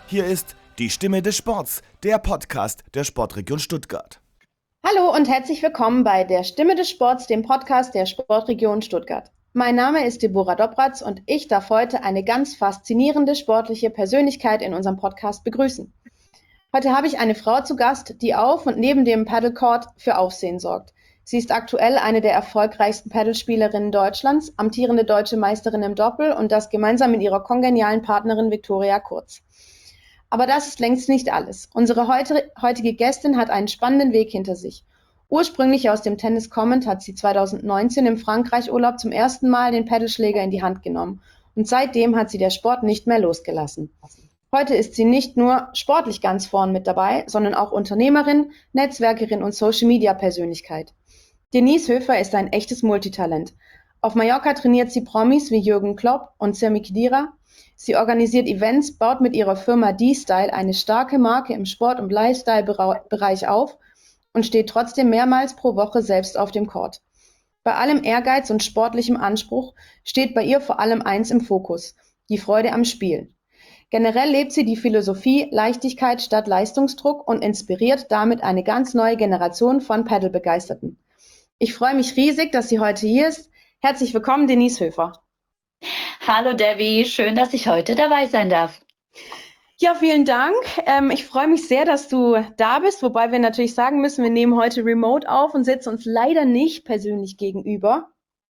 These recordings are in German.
Hier ist die Stimme des Sports, der Podcast der Sportregion Stuttgart. Hallo und herzlich willkommen bei der Stimme des Sports, dem Podcast der Sportregion Stuttgart. Mein Name ist Deborah Dobratz und ich darf heute eine ganz faszinierende sportliche Persönlichkeit in unserem Podcast begrüßen. Heute habe ich eine Frau zu Gast, die auf und neben dem Paddlecourt für Aufsehen sorgt. Sie ist aktuell eine der erfolgreichsten Paddelspielerinnen Deutschlands, amtierende deutsche Meisterin im Doppel und das gemeinsam mit ihrer kongenialen Partnerin Viktoria Kurz. Aber das ist längst nicht alles. Unsere heutige Gästin hat einen spannenden Weg hinter sich. Ursprünglich aus dem Tennis kommend hat sie 2019 im Frankreich-Urlaub zum ersten Mal den Paddelschläger in die Hand genommen. Und seitdem hat sie der Sport nicht mehr losgelassen. Heute ist sie nicht nur sportlich ganz vorn mit dabei, sondern auch Unternehmerin, Netzwerkerin und Social-Media-Persönlichkeit. Denise Höfer ist ein echtes Multitalent. Auf Mallorca trainiert sie Promis wie Jürgen Klopp und Sami Khedira. Sie organisiert Events, baut mit ihrer Firma D-Style eine starke Marke im Sport- und Lifestyle-Bereich auf und steht trotzdem mehrmals pro Woche selbst auf dem Court. Bei allem Ehrgeiz und sportlichem Anspruch steht bei ihr vor allem eins im Fokus: die Freude am Spiel. Generell lebt sie die Philosophie Leichtigkeit statt Leistungsdruck und inspiriert damit eine ganz neue Generation von Paddle-Begeisterten. Ich freue mich riesig, dass sie heute hier ist. Herzlich willkommen, Denise Höfer. Hallo Debbie, schön, dass ich heute dabei sein darf. Ja, vielen Dank. Ich freue mich sehr, dass du da bist, wobei wir natürlich sagen müssen, wir nehmen heute remote auf und sitzen uns leider nicht persönlich gegenüber.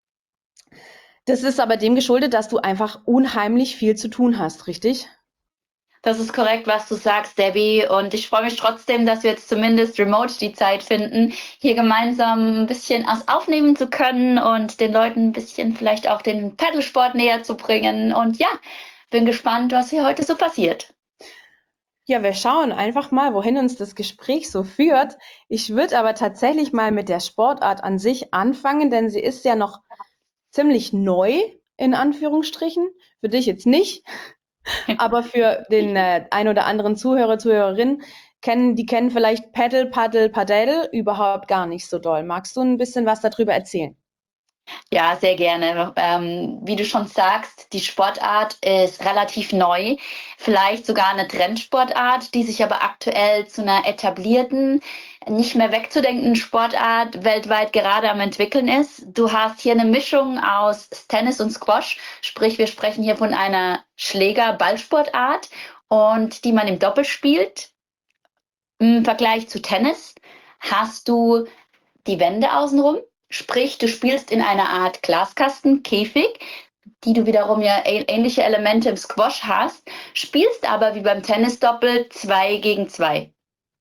Das ist aber dem geschuldet, dass du einfach unheimlich viel zu tun hast, richtig? Das ist korrekt, was du sagst, Debbie. Und ich freue mich trotzdem, dass wir jetzt zumindest remote die Zeit finden, hier gemeinsam ein bisschen aufnehmen zu können und den Leuten ein bisschen vielleicht auch den Paddlesport näher zu bringen. Und ja, bin gespannt, was hier heute so passiert. Ja, wir schauen einfach mal, wohin uns das Gespräch so führt. Ich würde aber tatsächlich mal mit der Sportart an sich anfangen, denn sie ist ja noch ziemlich neu, in Anführungsstrichen. Für dich jetzt nicht. Aber für den ein oder anderen Zuhörer, Zuhörerin, die kennen vielleicht Padel überhaupt gar nicht so doll. Magst du ein bisschen was darüber erzählen? Ja, sehr gerne. Wie du schon sagst, die Sportart ist relativ neu, vielleicht sogar eine Trendsportart, die sich aber aktuell zu einer etablierten, nicht mehr wegzudenkenden Sportart weltweit gerade am entwickeln ist. Du hast hier eine Mischung aus Tennis und Squash, sprich wir sprechen hier von einer Schläger-Ballsportart und die man im Doppel spielt. Im Vergleich zu Tennis hast du die Wände außenrum. Sprich, du spielst in einer Art Glaskasten, Käfig, die du wiederum ja ähnliche Elemente im Squash hast, spielst aber wie beim Tennisdoppel 2 gegen 2.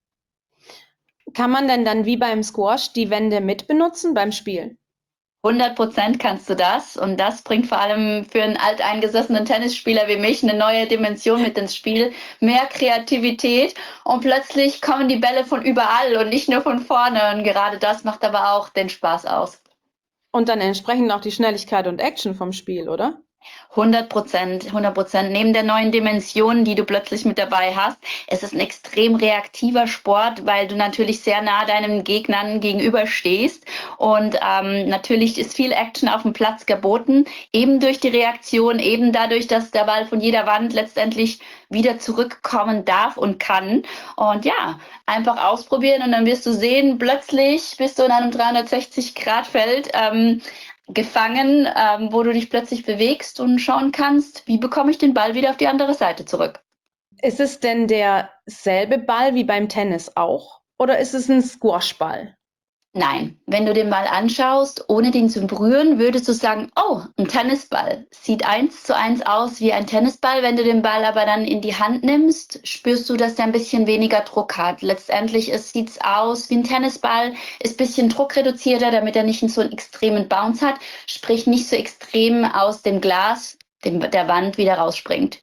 Kann man denn dann wie beim Squash die Wände mitbenutzen beim Spiel? 100% kannst du das und das bringt vor allem für einen alteingesessenen Tennisspieler wie mich eine neue Dimension mit ins Spiel, mehr Kreativität und plötzlich kommen die Bälle von überall und nicht nur von vorne und gerade das macht aber auch den Spaß aus. Und dann entsprechend auch die Schnelligkeit und Action vom Spiel, oder? 100%, 100%. Neben der neuen Dimension, die du plötzlich mit dabei hast, ist es ein extrem reaktiver Sport, weil du natürlich sehr nah deinen Gegnern gegenüberstehst. Und natürlich ist viel Action auf dem Platz geboten, eben durch die Reaktion, eben dadurch, dass der Ball von jeder Wand letztendlich wieder zurückkommen darf und kann. Und ja, einfach ausprobieren und dann wirst du sehen, plötzlich bist du in einem 360-Grad-Feld. Gefangen, wo du dich plötzlich bewegst und schauen kannst, wie bekomme ich den Ball wieder auf die andere Seite zurück. Ist es denn derselbe Ball wie beim Tennis auch? Oder ist es ein Squashball? Nein, wenn du den Ball anschaust, ohne den zu berühren, würdest du sagen, oh, ein Tennisball. Sieht 1:1 aus wie ein Tennisball. Wenn du den Ball aber dann in die Hand nimmst, spürst du, dass der ein bisschen weniger Druck hat. Letztendlich sieht es aus wie ein Tennisball, ist ein bisschen druckreduzierter, damit er nicht so einen extremen Bounce hat, sprich nicht so extrem aus dem Glas, der Wand wieder rausspringt.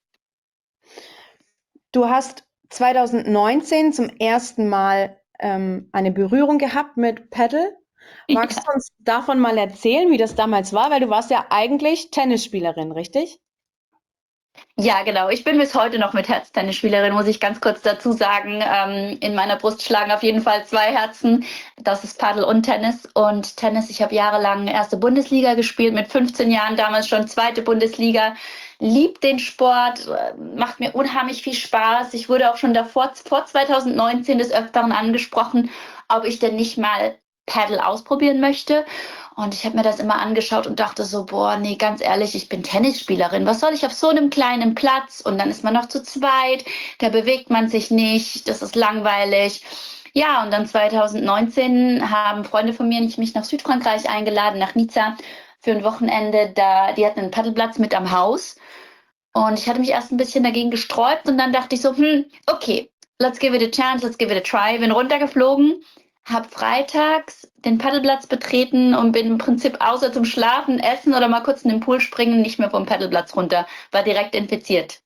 Du hast 2019 zum ersten Mal eine Berührung gehabt mit Paddle. Magst du uns davon mal erzählen, wie das damals war? Weil du warst ja eigentlich Tennisspielerin, richtig? Ja, genau. Ich bin bis heute noch mit Herztennisspielerin, muss ich ganz kurz dazu sagen. In meiner Brust schlagen auf jeden Fall zwei Herzen. Das ist Paddel und Tennis. Und Tennis, ich habe jahrelang erste Bundesliga gespielt, mit 15 Jahren damals schon zweite Bundesliga. Lieb den Sport, macht mir unheimlich viel Spaß. Ich wurde auch schon davor, vor 2019 des Öfteren angesprochen, ob ich denn nicht mal Paddle ausprobieren möchte. Und ich habe mir das immer angeschaut und dachte so, boah, nee, ganz ehrlich, ich bin Tennisspielerin. Was soll ich auf so einem kleinen Platz? Und dann ist man noch zu zweit, da bewegt man sich nicht, das ist langweilig. Ja, und dann 2019 haben Freunde von mir mich nach Südfrankreich eingeladen, nach Nizza für ein Wochenende. Die hatten einen Paddelplatz mit am Haus. Und ich hatte mich erst ein bisschen dagegen gesträubt und dann dachte ich so, okay, let's give it a chance, let's give it a try. Bin runtergeflogen, habe freitags den Paddelplatz betreten und bin im Prinzip außer zum Schlafen, Essen oder mal kurz in den Pool springen nicht mehr vom Paddelplatz runter. War direkt infiziert.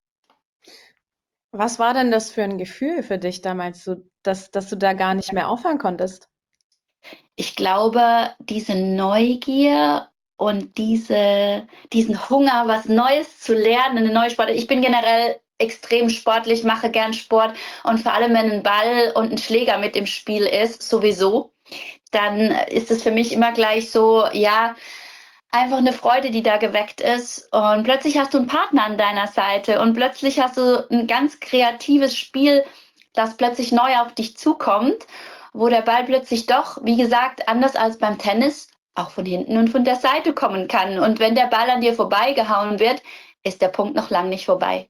Was war denn das für ein Gefühl für dich damals, so, dass du da gar nicht mehr aufhören konntest? Ich glaube, diese Neugier und diesen Hunger, was Neues zu lernen, eine neue Sportart. Ich bin generell extrem sportlich, mache gern Sport und vor allem, wenn ein Ball und ein Schläger mit im Spiel ist, sowieso, dann ist es für mich immer gleich so, ja, einfach eine Freude, die da geweckt ist. Und plötzlich hast du einen Partner an deiner Seite und plötzlich hast du ein ganz kreatives Spiel, das plötzlich neu auf dich zukommt, wo der Ball plötzlich doch, wie gesagt, anders als beim Tennis, auch von hinten und von der Seite kommen kann. Und wenn der Ball an dir vorbeigehauen wird, ist der Punkt noch lang nicht vorbei.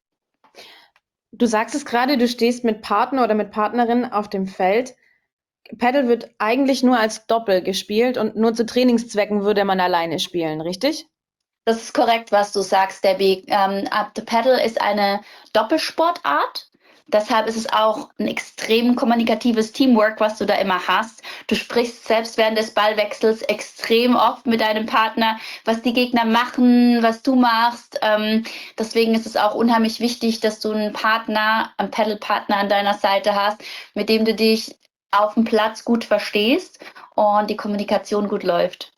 Du sagst es gerade, du stehst mit Partner oder mit Partnerin auf dem Feld. Paddle wird eigentlich nur als Doppel gespielt und nur zu Trainingszwecken würde man alleine spielen, richtig? Das ist korrekt, was du sagst, Debbie. Up the Paddle ist eine Doppelsportart. Deshalb ist es auch ein extrem kommunikatives Teamwork, was du da immer hast. Du sprichst selbst während des Ballwechsels extrem oft mit deinem Partner, was die Gegner machen, was du machst. Deswegen ist es auch unheimlich wichtig, dass du einen Paddle-Partner an deiner Seite hast, mit dem du dich auf dem Platz gut verstehst und die Kommunikation gut läuft.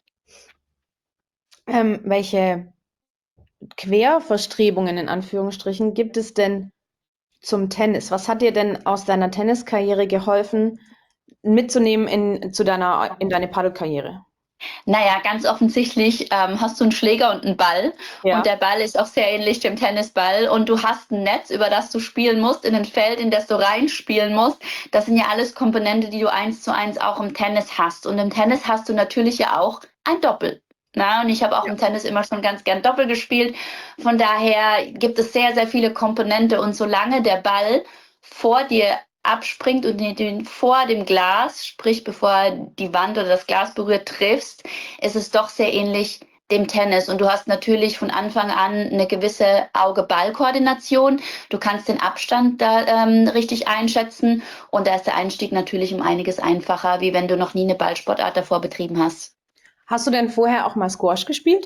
Welche Querverstrebungen in Anführungsstrichen gibt es denn zum Tennis? Was hat dir denn aus deiner Tenniskarriere geholfen, mitzunehmen in deine Paddelkarriere? Naja, ganz offensichtlich hast du einen Schläger und einen Ball und Ja. der Ball ist auch sehr ähnlich dem Tennisball und du hast ein Netz, über das du spielen musst, in ein Feld, in das du reinspielen musst. Das sind ja alles Komponente, die du 1:1 auch im Tennis hast. Und im Tennis hast du natürlich ja auch ein Doppel. Na, und ich habe auch Ja. im Tennis immer schon ganz gern Doppel gespielt. Von daher gibt es sehr, sehr viele Komponente. Und solange der Ball vor dir abspringt und den vor dem Glas, sprich bevor die Wand oder das Glas berührt, triffst, ist es doch sehr ähnlich dem Tennis. Und du hast natürlich von Anfang an eine gewisse Auge-Ball-Koordination. Du kannst den Abstand da richtig einschätzen. Und da ist der Einstieg natürlich um einiges einfacher, wie wenn du noch nie eine Ballsportart davor betrieben hast. Hast du denn vorher auch mal Squash gespielt?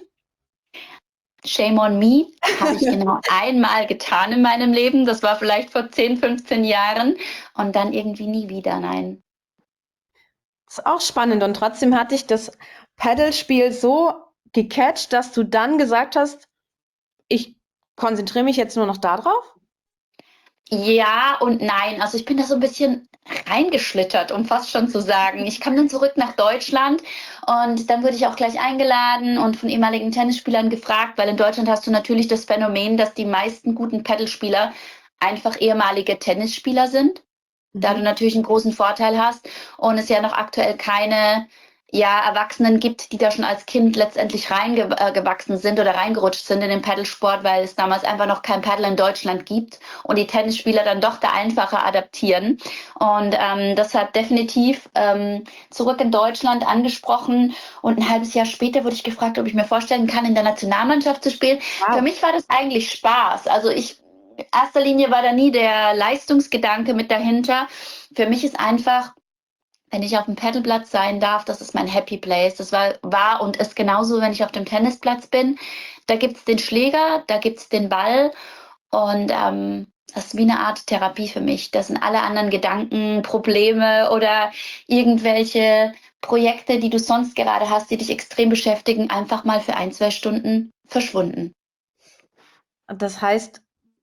Shame on me, habe ich genau einmal getan in meinem Leben. Das war vielleicht vor 10, 15 Jahren und dann irgendwie nie wieder, nein. Ist auch spannend und trotzdem hat dich das Paddlespiel so gecatcht, dass du dann gesagt hast, ich konzentriere mich jetzt nur noch da drauf? Ja und nein. Also ich bin da so ein bisschen reingeschlittert, um fast schon zu sagen. Ich kam dann zurück nach Deutschland und dann wurde ich auch gleich eingeladen und von ehemaligen Tennisspielern gefragt, weil in Deutschland hast du natürlich das Phänomen, dass die meisten guten Paddlespieler einfach ehemalige Tennisspieler sind, da du Mhm. natürlich einen großen Vorteil hast und es ja noch aktuell keine, ja, Erwachsenen gibt, die da schon als Kind letztendlich reingewachsen sind oder reingerutscht sind in den Paddlesport, weil es damals einfach noch kein Paddle in Deutschland gibt und die Tennisspieler dann doch da einfacher adaptieren. Und deshalb definitiv zurück in Deutschland angesprochen und ein halbes Jahr später wurde ich gefragt, ob ich mir vorstellen kann, in der Nationalmannschaft zu spielen. Für Wow. mich war das eigentlich Spaß. Also in erster Linie war da nie der Leistungsgedanke mit dahinter. Für mich ist einfach, wenn ich auf dem Paddleplatz sein darf, das ist mein Happy Place. Das war und ist genauso, wenn ich auf dem Tennisplatz bin. Da gibt's den Schläger, da gibt's den Ball und das ist wie eine Art Therapie für mich. Das sind alle anderen Gedanken, Probleme oder irgendwelche Projekte, die du sonst gerade hast, die dich extrem beschäftigen, einfach mal für 1, 2 Stunden verschwunden. Das heißt,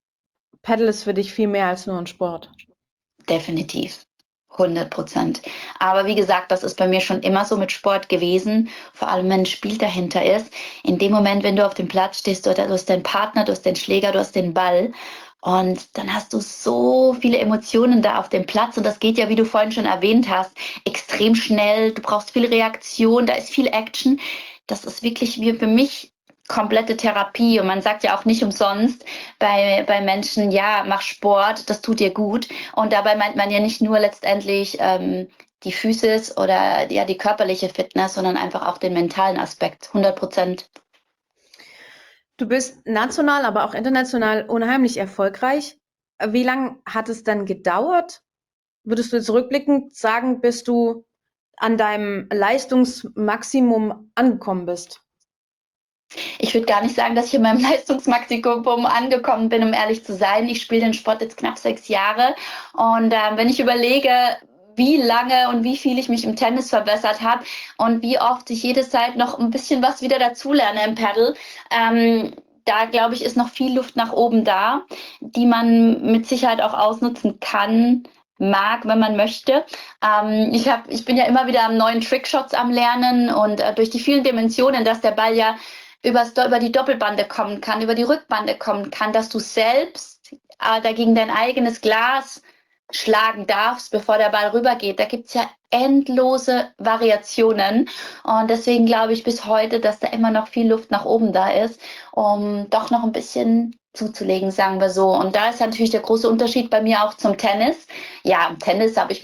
Paddle ist für dich viel mehr als nur ein Sport. Definitiv. 100%. Aber wie gesagt, das ist bei mir schon immer so mit Sport gewesen, vor allem wenn ein Spiel dahinter ist. In dem Moment, wenn du auf dem Platz stehst, du hast deinen Partner, du hast den Schläger, du hast den Ball und dann hast du so viele Emotionen da auf dem Platz und das geht ja, wie du vorhin schon erwähnt hast, extrem schnell. Du brauchst viel Reaktion, da ist viel Action. Das ist wirklich wie für mich komplette Therapie und man sagt ja auch nicht umsonst bei Menschen, ja, mach Sport, das tut dir gut und dabei meint man ja nicht nur letztendlich die Physis oder ja, die körperliche Fitness, sondern einfach auch den mentalen Aspekt, 100%. Du bist national, aber auch international unheimlich erfolgreich. Wie lange hat es dann gedauert? Würdest du jetzt rückblickend sagen, bis du an deinem Leistungsmaximum angekommen bist? Ich würde gar nicht sagen, dass ich in meinem Leistungsmaximum angekommen bin, um ehrlich zu sein. Ich spiele den Sport jetzt knapp 6 Jahre und wenn ich überlege, wie lange und wie viel ich mich im Tennis verbessert habe und wie oft ich jede Zeit noch ein bisschen was wieder dazulerne im Paddle, da glaube ich, ist noch viel Luft nach oben da, die man mit Sicherheit auch ausnutzen kann, mag, wenn man möchte. Ich bin ja immer wieder am neuen Trickshots am Lernen und durch die vielen Dimensionen, dass der Ball ja über die Doppelbande kommen kann, über die Rückbande kommen kann, dass du selbst dagegen dein eigenes Glas schlagen darfst, bevor der Ball rübergeht. Da gibt's ja endlose Variationen und deswegen glaube ich bis heute, dass da immer noch viel Luft nach oben da ist, um doch noch ein bisschen zuzulegen, sagen wir so. Und da ist natürlich der große Unterschied bei mir auch zum Tennis. Ja, im Tennis habe ich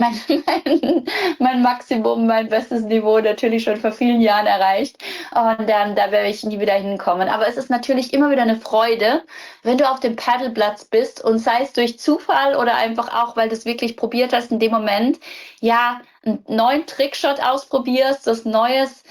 mein Maximum, mein bestes Niveau natürlich schon vor vielen Jahren erreicht. Und da werde ich nie wieder hinkommen. Aber es ist natürlich immer wieder eine Freude, wenn du auf dem Paddleplatz bist und sei es durch Zufall oder einfach auch, weil du es wirklich probiert hast in dem Moment, ja, einen neuen Trickshot ausprobierst, das Neues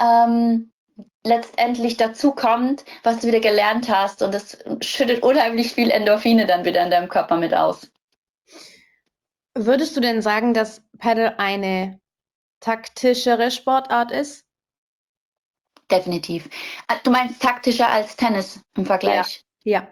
letztendlich dazu kommt, was du wieder gelernt hast. Und das schüttet unheimlich viel Endorphine dann wieder in deinem Körper mit aus. Würdest du denn sagen, dass Paddle eine taktischere Sportart ist? Definitiv. Du meinst taktischer als Tennis im Vergleich? Ja.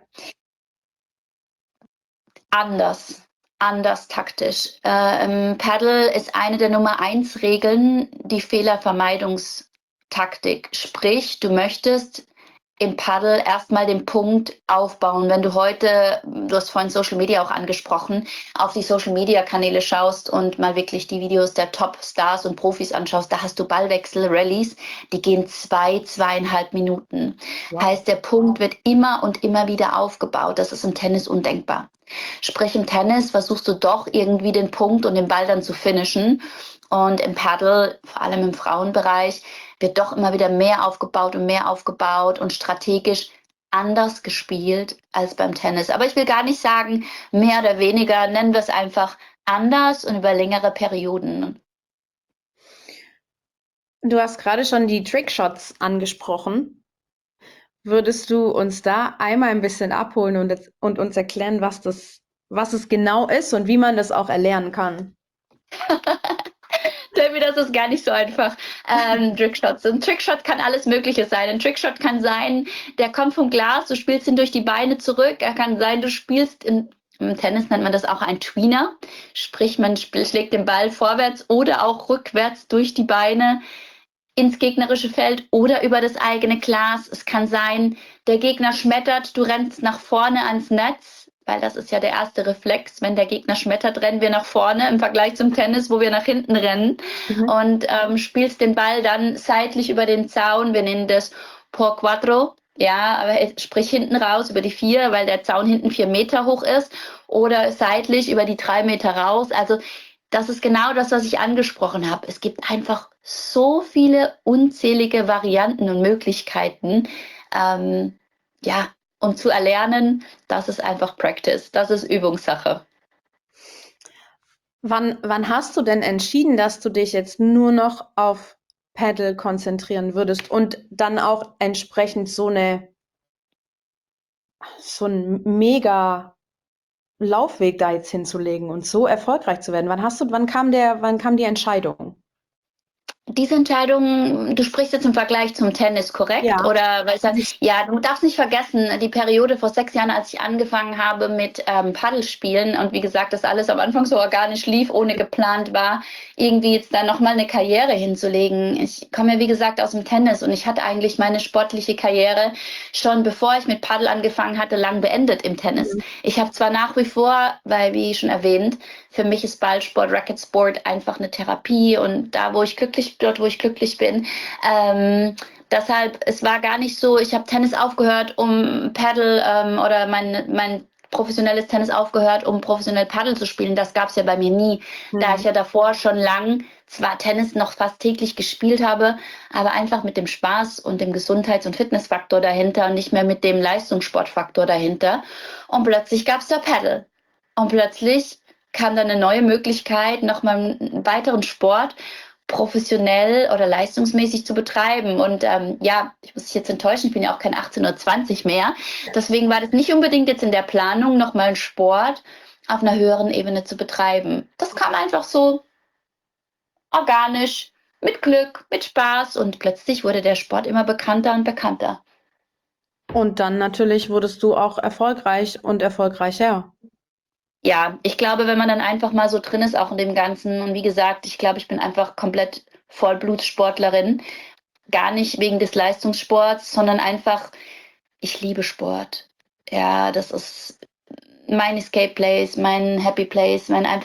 Anders taktisch. Im Paddle ist eine der Nummer 1 Regeln die Fehlervermeidungstaktik. Sprich, du möchtest im Paddle erstmal den Punkt aufbauen. Wenn du heute, du hast vorhin Social Media auch angesprochen, auf die Social Media Kanäle schaust und mal wirklich die Videos der Top-Stars und Profis anschaust, da hast du Ballwechsel, Rallyes, die gehen 2,5 Minuten. Wow. Heißt, der Punkt wird immer und immer wieder aufgebaut. Das ist im Tennis undenkbar. Sprich, im Tennis versuchst du doch irgendwie den Punkt und den Ball dann zu finishen. Und im Paddle, vor allem im Frauenbereich, wird doch immer wieder mehr aufgebaut und strategisch anders gespielt als beim Tennis. Aber ich will gar nicht sagen, mehr oder weniger, nennen wir es einfach anders und über längere Perioden. Du hast gerade schon die Trickshots angesprochen. Würdest du uns da einmal ein bisschen abholen und uns erklären, was es genau ist und wie man das auch erlernen kann? Das ist gar nicht so einfach. Trickshots. Ein Trickshot kann alles Mögliche sein. Ein Trickshot kann sein, der kommt vom Glas, du spielst ihn durch die Beine zurück. Er kann sein, du spielst im Tennis nennt man das auch ein Tweener. Sprich, man schlägt den Ball vorwärts oder auch rückwärts durch die Beine ins gegnerische Feld oder über das eigene Glas. Es kann sein, der Gegner schmettert, du rennst nach vorne ans Netz, weil das ist ja der erste Reflex. Wenn der Gegner schmettert, rennen wir nach vorne im Vergleich zum Tennis, wo wir nach hinten rennen und spielst den Ball dann seitlich über den Zaun. Wir nennen das por cuatro. Ja, aber sprich hinten raus über die 4, weil der Zaun hinten 4 Meter hoch ist oder seitlich über die 3 Meter raus. Also das ist genau das, was ich angesprochen habe. Es gibt einfach so viele unzählige Varianten und Möglichkeiten, ja, um zu erlernen. Das ist einfach Practice, das ist Übungssache. Wann hast du denn entschieden, dass du dich jetzt nur noch auf Paddle konzentrieren würdest und dann auch entsprechend so ein mega Laufweg da jetzt hinzulegen und so erfolgreich zu werden? Wann kam die Entscheidung? Diese Entscheidung, du sprichst jetzt im Vergleich zum Tennis, korrekt? Ja. Oder ja, du darfst nicht vergessen, die Periode vor 6 Jahren, als ich angefangen habe mit Paddelspielen und wie gesagt, das alles am Anfang so organisch lief, ohne geplant war, irgendwie jetzt dann nochmal eine Karriere hinzulegen. Ich komme ja, wie gesagt, aus dem Tennis und ich hatte eigentlich meine sportliche Karriere schon, bevor ich mit Paddel angefangen hatte, lang beendet im Tennis. Ich habe zwar nach wie vor, weil, wie schon erwähnt, für mich ist Ballsport, Racketsport einfach eine Therapie und dort, wo ich glücklich bin. Deshalb, es war gar nicht so, ich habe Tennis aufgehört, um Paddle oder mein professionelles Tennis aufgehört, um professionell Paddle zu spielen. Das gab es ja bei mir nie, da ich ja davor schon lang zwar Tennis noch fast täglich gespielt habe, aber einfach mit dem Spaß und dem Gesundheits- und Fitnessfaktor dahinter und nicht mehr mit dem Leistungssportfaktor dahinter. Und plötzlich gab es da Paddle. Und plötzlich kam dann eine neue Möglichkeit, nochmal einen weiteren Sport professionell oder leistungsmäßig zu betreiben. Und ja, ich muss dich jetzt enttäuschen, ich bin ja auch kein 18 oder 20 mehr. Deswegen war das nicht unbedingt jetzt in der Planung, nochmal einen Sport auf einer höheren Ebene zu betreiben. Das kam einfach so organisch, mit Glück, mit Spaß und plötzlich wurde der Sport immer bekannter und bekannter. Und dann natürlich wurdest du auch erfolgreich und erfolgreicher. Ja, ich glaube, wenn man dann einfach mal so drin ist, auch in dem Ganzen, und wie gesagt, ich glaube, ich bin einfach komplett Vollblutsportlerin, gar nicht wegen des Leistungssports, sondern einfach, ich liebe Sport. Ja, das ist mein Escape Place, mein Happy Place,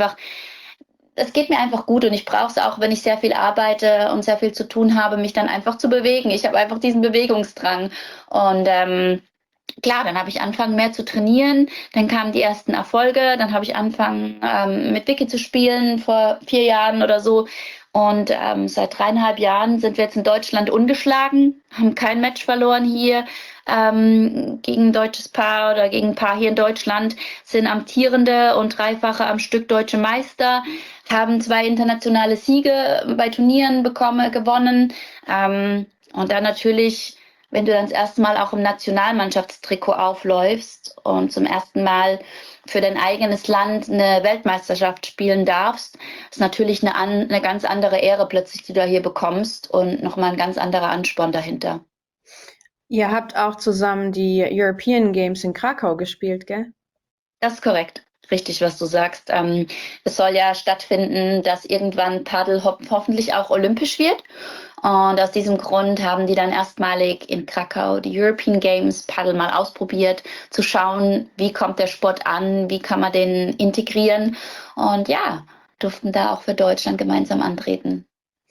es geht mir einfach gut und ich brauche es auch, wenn ich sehr viel arbeite und sehr viel zu tun habe, mich dann einfach zu bewegen. Ich habe einfach diesen Bewegungsdrang und klar, dann habe ich angefangen mehr zu trainieren, dann kamen die ersten Erfolge, dann habe ich angefangen mit Vicky zu spielen vor 4 Jahren oder so und seit 3,5 Jahren sind wir jetzt in Deutschland ungeschlagen, haben kein Match verloren hier gegen ein deutsches Paar oder gegen ein Paar hier in Deutschland, sind amtierende und dreifache am Stück deutsche Meister, haben 2 internationale Siege bei Turnieren gewonnen und dann natürlich, wenn du dann das erste Mal auch im Nationalmannschaftstrikot aufläufst und zum ersten Mal für dein eigenes Land eine Weltmeisterschaft spielen darfst, ist natürlich eine ganz andere Ehre plötzlich, die du da hier bekommst und nochmal ein ganz anderer Ansporn dahinter. Ihr habt auch zusammen die European Games in Krakau gespielt, gell? Das ist korrekt. Richtig, was du sagst. Es soll ja stattfinden, dass irgendwann Paddle hoffentlich auch olympisch wird. Und aus diesem Grund haben die dann erstmalig in Krakau die European Games Paddle mal ausprobiert, zu schauen, wie kommt der Sport an, wie kann man den integrieren. Und ja, durften da auch für Deutschland gemeinsam antreten.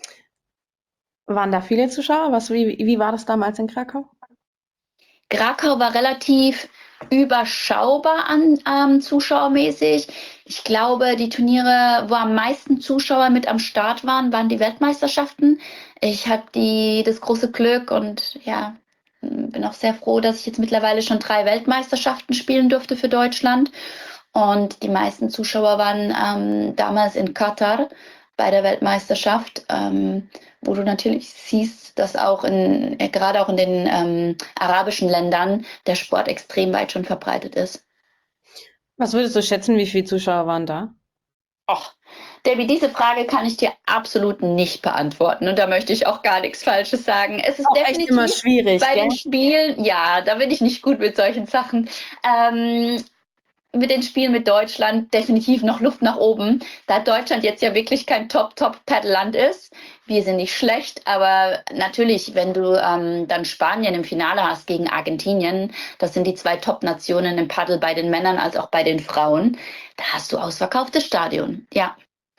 Waren da viele Zuschauer? Wie war das damals in Krakau? Krakau war relativ überschaubar zuschauermäßig. Ich glaube, die Turniere, wo am meisten Zuschauer mit am Start waren die Weltmeisterschaften. Ich habe das große Glück und ja, bin auch sehr froh, dass ich jetzt mittlerweile schon 3 Weltmeisterschaften spielen durfte für Deutschland. Und die meisten Zuschauer waren damals in Katar bei der Weltmeisterschaft, wo du natürlich siehst, dass gerade auch in den arabischen Ländern der Sport extrem weit schon verbreitet ist. Was würdest du schätzen, wie viele Zuschauer waren da? Och, Debbie, diese Frage kann ich dir absolut nicht beantworten und da möchte ich auch gar nichts Falsches sagen. Es ist Auch echt immer definitiv schwierig, bei gell? den Spielen, ja, da bin ich nicht gut mit solchen Sachen. Mit den Spielen mit Deutschland definitiv noch Luft nach oben, da Deutschland jetzt ja wirklich kein Top-Paddle-Land ist. Wir sind nicht schlecht, aber natürlich, wenn du dann Spanien im Finale hast gegen Argentinien, das sind die 2 Top-Nationen im Paddle bei den Männern als auch bei den Frauen, da hast du ausverkauftes Stadion, ja.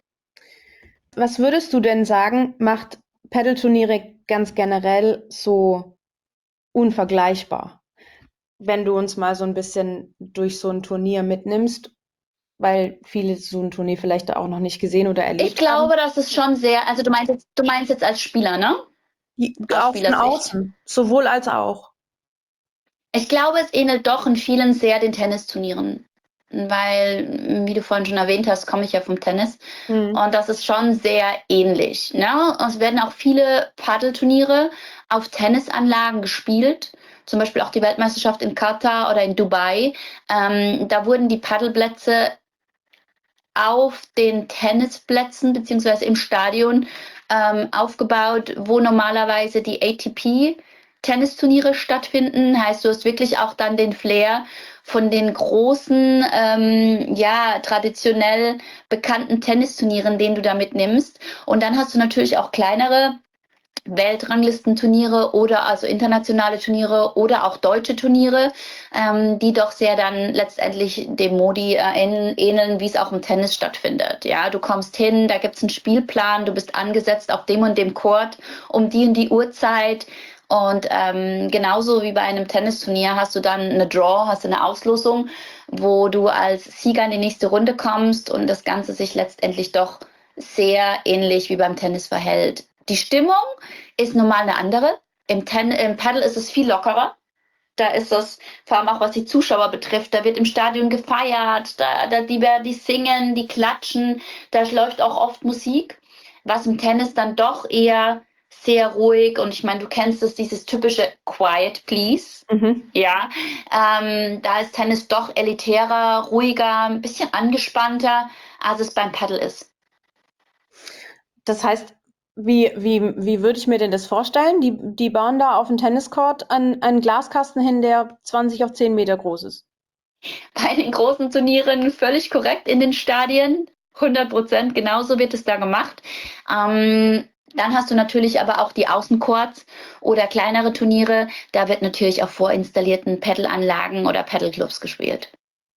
Was würdest du denn sagen, macht Paddle-Turniere ganz generell so unvergleichbar? Wenn du uns mal so ein bisschen durch so ein Turnier mitnimmst, weil viele so ein Turnier vielleicht auch noch nicht gesehen oder Ich erlebt haben. glaube, das ist schon sehr, also du meinst jetzt als Spieler, ne? Aus Auch von Spielersicht. außen, sowohl als auch. Ich glaube, es ähnelt doch in vielen sehr den Tennisturnieren, weil, wie du vorhin schon erwähnt hast, komme ich ja vom Tennis Mhm. und das ist schon sehr ähnlich. Ne? Es werden auch viele Paddelturniere auf Tennisanlagen gespielt, zum Beispiel auch die Weltmeisterschaft in Katar oder in Dubai. Da wurden die Paddelplätze auf den Tennisplätzen beziehungsweise im Stadion aufgebaut, wo normalerweise die ATP-Tennisturniere stattfinden. Heißt, du hast wirklich auch dann den Flair von den großen, traditionell bekannten Tennisturnieren, den du da mitnimmst. Und dann hast du natürlich auch kleinere Weltranglistenturniere oder also internationale Turniere oder auch deutsche Turniere, die doch sehr dann letztendlich dem Modi ähneln, wie es auch im Tennis stattfindet. Ja, du kommst hin, da gibt's einen Spielplan, du bist angesetzt auf dem und dem Court um die und die Uhrzeit. Und genauso wie bei einem Tennisturnier hast du dann eine Draw, hast du eine Auslosung, wo du als Sieger in die nächste Runde kommst und das Ganze sich letztendlich doch sehr ähnlich wie beim Tennis verhält. Die Stimmung ist normal eine andere. Im Paddle ist es viel lockerer. Da ist es, vor allem auch was die Zuschauer betrifft, da wird im Stadion gefeiert, die singen, die klatschen, da läuft auch oft Musik, was im Tennis dann doch eher sehr ruhig und ich meine, du kennst es, dieses typische Quiet Please. Ja, da ist Tennis doch elitärer, ruhiger, ein bisschen angespannter, als es beim Paddle ist. Das heißt, wie würde ich mir denn das vorstellen? Die bauen da auf dem Tenniscourt einen Glaskasten hin, der 20 auf 10 Meter groß ist. Bei den großen Turnieren völlig korrekt in den Stadien. 100%, genauso wird es da gemacht. Dann hast du natürlich aber auch die Außencourts oder kleinere Turniere. Da wird natürlich auf vorinstallierten Paddelanlagen oder Paddleclubs gespielt.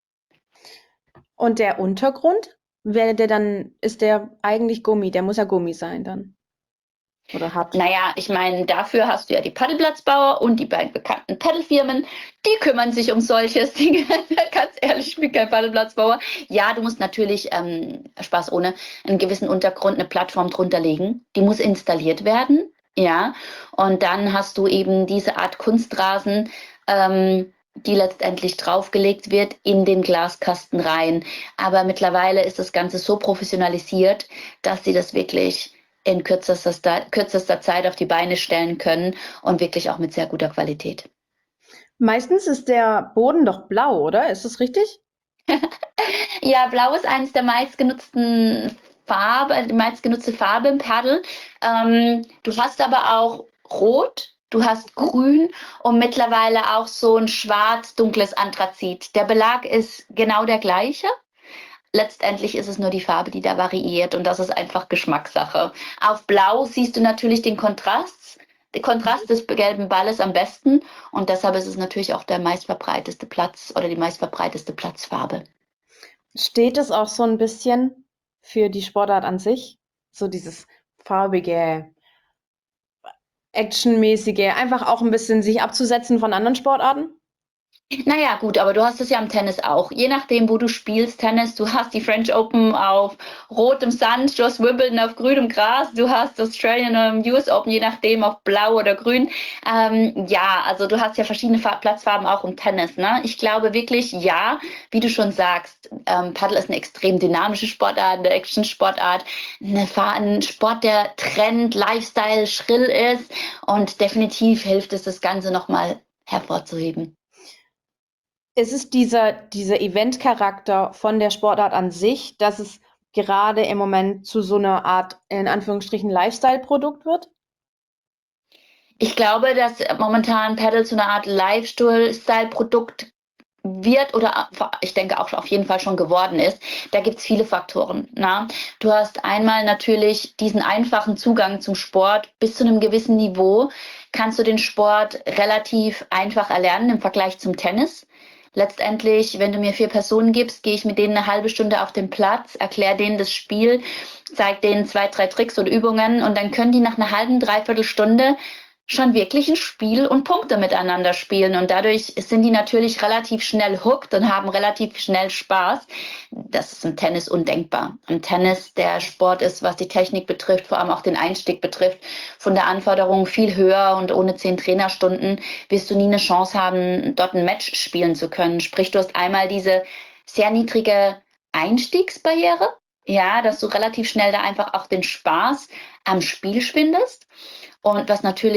Und der Untergrund, ist der eigentlich Gummi? Der muss ja Gummi sein dann. Oder hart? Naja, ich meine, dafür hast du ja die Paddelplatzbauer und die beiden bekannten Paddelfirmen. Die kümmern sich um solches. Ganz ehrlich, ich bin kein Paddelplatzbauer. Ja, du musst natürlich, Spaß ohne, einen gewissen Untergrund, eine Plattform drunter legen. Die muss installiert werden. Ja, und dann hast du eben diese Art Kunstrasen, die letztendlich draufgelegt wird in den Glaskasten rein. Aber mittlerweile ist das Ganze so professionalisiert, dass sie das wirklich in kürzester Zeit auf die Beine stellen können und wirklich auch mit sehr guter Qualität. Meistens ist der Boden doch blau, oder? Ist das richtig? Ja, blau ist eines der die meistgenutzte Farbe im Paddle. Du hast aber auch rot, du hast grün und mittlerweile auch so ein schwarz-dunkles Anthrazit. Der Belag ist genau der gleiche. Letztendlich ist es nur die Farbe, die da variiert und das ist einfach Geschmackssache. Auf Blau siehst du natürlich den Kontrast. Der Kontrast des gelben Balles am besten und deshalb ist es natürlich auch der meistverbreiteste Platz oder die meistverbreiteste Platzfarbe. Steht es auch so ein bisschen für die Sportart an sich? So dieses farbige, actionmäßige, einfach auch ein bisschen sich abzusetzen von anderen Sportarten? Naja, gut, aber du hast es ja im Tennis auch. Je nachdem, wo du spielst, Tennis, du hast die French Open auf rotem Sand, du hast Wimbledon auf grünem Gras, du hast Australian oder US Open, je nachdem, auf blau oder grün. Ja, also du hast ja verschiedene Platzfarben auch im Tennis. Ne? Ich glaube wirklich, ja, wie du schon sagst, Paddle ist eine extrem dynamische Sportart, eine Action-Sportart, ein Sport, der Trend, Lifestyle, schrill ist und definitiv hilft es, das Ganze nochmal hervorzuheben. Ist es dieser Event-Charakter von der Sportart an sich, dass es gerade im Moment zu so einer Art, in Anführungsstrichen, Lifestyle-Produkt wird? Ich glaube, dass momentan Paddle zu einer Art Lifestyle-Produkt wird oder ich denke auch auf jeden Fall schon geworden ist. Da gibt's viele Faktoren. Na? Du hast einmal natürlich diesen einfachen Zugang zum Sport. Bis zu einem gewissen Niveau kannst du den Sport relativ einfach erlernen im Vergleich zum Tennis. Letztendlich, wenn du mir 4 Personen gibst, gehe ich mit denen eine halbe Stunde auf den Platz, erkläre denen das Spiel, zeige denen 2, 3 Tricks oder Übungen und dann können die nach einer halben, dreiviertel Stunde schon wirklich ein Spiel und Punkte miteinander spielen. Und dadurch sind die natürlich relativ schnell hooked und haben relativ schnell Spaß. Das ist im Tennis undenkbar. Im Tennis der Sport ist, was die Technik betrifft, vor allem auch den Einstieg betrifft, von der Anforderung viel höher und ohne 10 Trainerstunden wirst du nie eine Chance haben, dort ein Match spielen zu können. Sprich, du hast einmal diese sehr niedrige Einstiegsbarriere, ja, dass du relativ schnell da einfach auch den Spaß am Spiel findest. Und was natürlich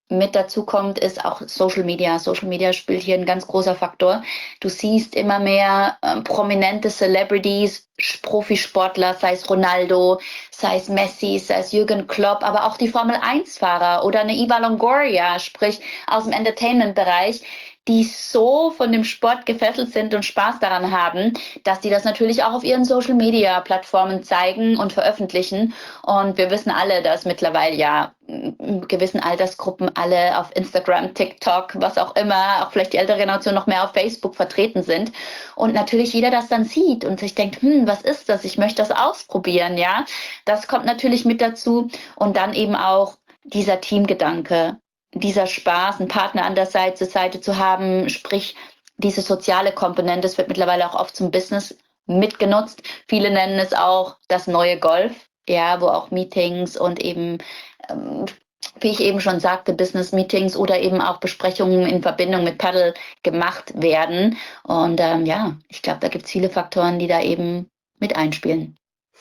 mit dazu kommt, ist auch Social Media. Social Media spielt hier ein ganz großer Faktor. Du siehst immer mehr prominente Celebrities, Profisportler, sei es Ronaldo, sei es Messi, sei es Jürgen Klopp, aber auch die Formel-1-Fahrer oder eine Eva Longoria, sprich aus dem Entertainment-Bereich, die so von dem Sport gefesselt sind und Spaß daran haben, dass die das natürlich auch auf ihren Social-Media-Plattformen zeigen und veröffentlichen. Und wir wissen alle, dass mittlerweile ja in gewissen Altersgruppen alle auf Instagram, TikTok, was auch immer, auch vielleicht die ältere Generation noch mehr auf Facebook vertreten sind. Und natürlich jeder das dann sieht und sich denkt, was ist das? Ich möchte das ausprobieren, ja. Das kommt natürlich mit dazu. Und dann eben auch dieser Teamgedanke, dieser Spaß, einen Partner an der Seite zu haben, sprich diese soziale Komponente, das wird mittlerweile auch oft zum Business mitgenutzt. Viele nennen es auch das neue Golf, ja, wo auch Meetings und eben, wie ich eben schon sagte, Business-Meetings oder eben auch Besprechungen in Verbindung mit Paddle gemacht werden. Und ja, ich glaube, da gibt es viele Faktoren, die da eben mit einspielen.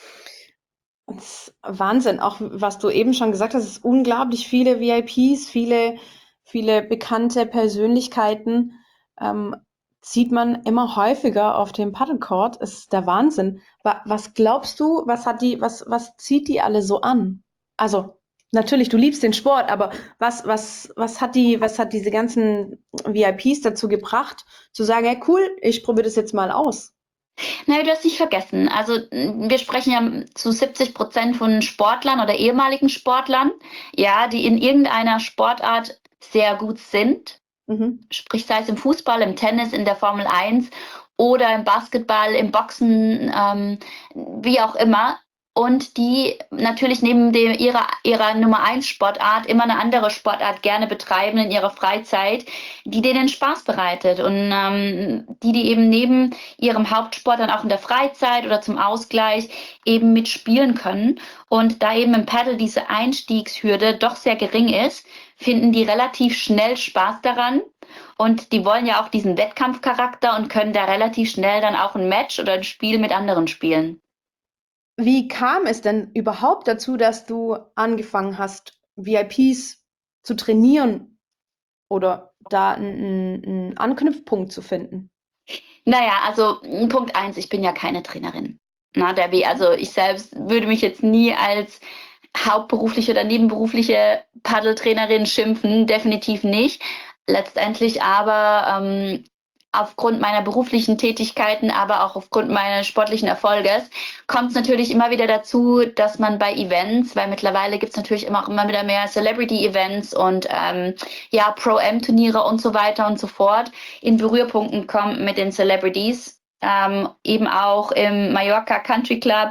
Das ist Wahnsinn, auch was du eben schon gesagt hast, es ist unglaublich viele VIPs, viele bekannte Persönlichkeiten sieht man immer häufiger auf dem Paddlecourt. Es ist der Wahnsinn. Was glaubst du, was zieht die alle so an? Also natürlich, du liebst den Sport, aber was hat diese ganzen VIPs dazu gebracht, zu sagen, hey cool, ich probiere das jetzt mal aus? Naja, du hast nicht vergessen. Also wir sprechen ja zu 70% von Sportlern oder ehemaligen Sportlern, ja, die in irgendeiner Sportart sehr gut sind. Mhm. Sprich, sei es im Fußball, im Tennis, in der Formel 1 oder im Basketball, im Boxen, wie auch immer. Und die natürlich neben ihrer Nummer 1 Sportart immer eine andere Sportart gerne betreiben in ihrer Freizeit, die denen Spaß bereitet und die eben neben ihrem Hauptsport dann auch in der Freizeit oder zum Ausgleich eben mitspielen können. Und da eben im Paddle diese Einstiegshürde doch sehr gering ist, finden die relativ schnell Spaß daran. Und die wollen ja auch diesen Wettkampfcharakter und können da relativ schnell dann auch ein Match oder ein Spiel mit anderen spielen. Wie kam es denn überhaupt dazu, dass du angefangen hast, VIPs zu trainieren oder da einen Anknüpfpunkt zu finden? Naja, also Punkt eins, ich bin ja keine Trainerin. Na, Debbie, also ich selbst würde mich jetzt nie als hauptberufliche oder nebenberufliche Paddeltrainerin schimpfen, definitiv nicht. Letztendlich aber aufgrund meiner beruflichen Tätigkeiten, aber auch aufgrund meines sportlichen Erfolges, kommt es natürlich immer wieder dazu, dass man bei Events, weil mittlerweile gibt es natürlich immer wieder mehr Celebrity-Events und ja, Pro-Am-Turniere und so weiter und so fort, in Berührpunkten kommt mit den Celebrities. Eben auch im Mallorca Country Club,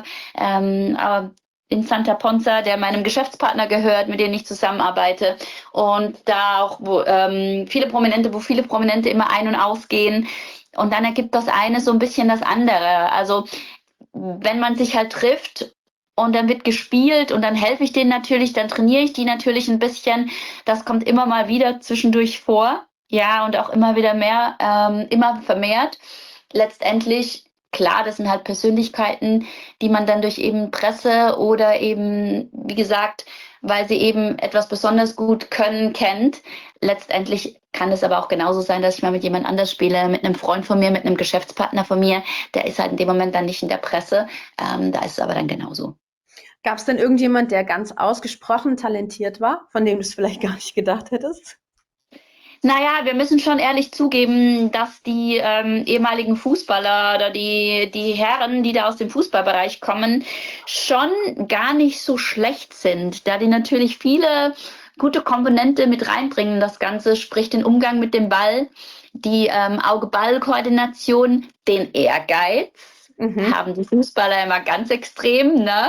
in Santa Ponza, der meinem Geschäftspartner gehört, mit dem ich zusammenarbeite. Und da auch wo viele Prominente immer ein- und ausgehen. Und dann ergibt das eine so ein bisschen das andere. Also wenn man sich halt trifft und dann wird gespielt und dann helfe ich denen natürlich, dann trainiere ich die natürlich ein bisschen. Das kommt immer mal wieder zwischendurch vor. Ja, und auch immer wieder mehr, immer vermehrt. Letztendlich, klar, das sind halt Persönlichkeiten, die man dann durch eben Presse oder eben, wie gesagt, weil sie eben etwas besonders gut können, kennt. Letztendlich kann es aber auch genauso sein, dass ich mal mit jemand anders spiele, mit einem Freund von mir, mit einem Geschäftspartner von mir. Der ist halt in dem Moment dann nicht in der Presse. Da ist es aber dann genauso. Gab es denn irgendjemand, der ganz ausgesprochen talentiert war, von dem du es vielleicht gar nicht gedacht hättest? Naja, wir müssen schon ehrlich zugeben, dass die ehemaligen Fußballer oder die Herren, die da aus dem Fußballbereich kommen, schon gar nicht so schlecht sind, da die natürlich viele gute Komponente mit reinbringen. Das Ganze spricht den Umgang mit dem Ball, die Auge-Ball-Koordination, den Ehrgeiz, Mhm. haben die Fußballer immer ganz extrem, ne?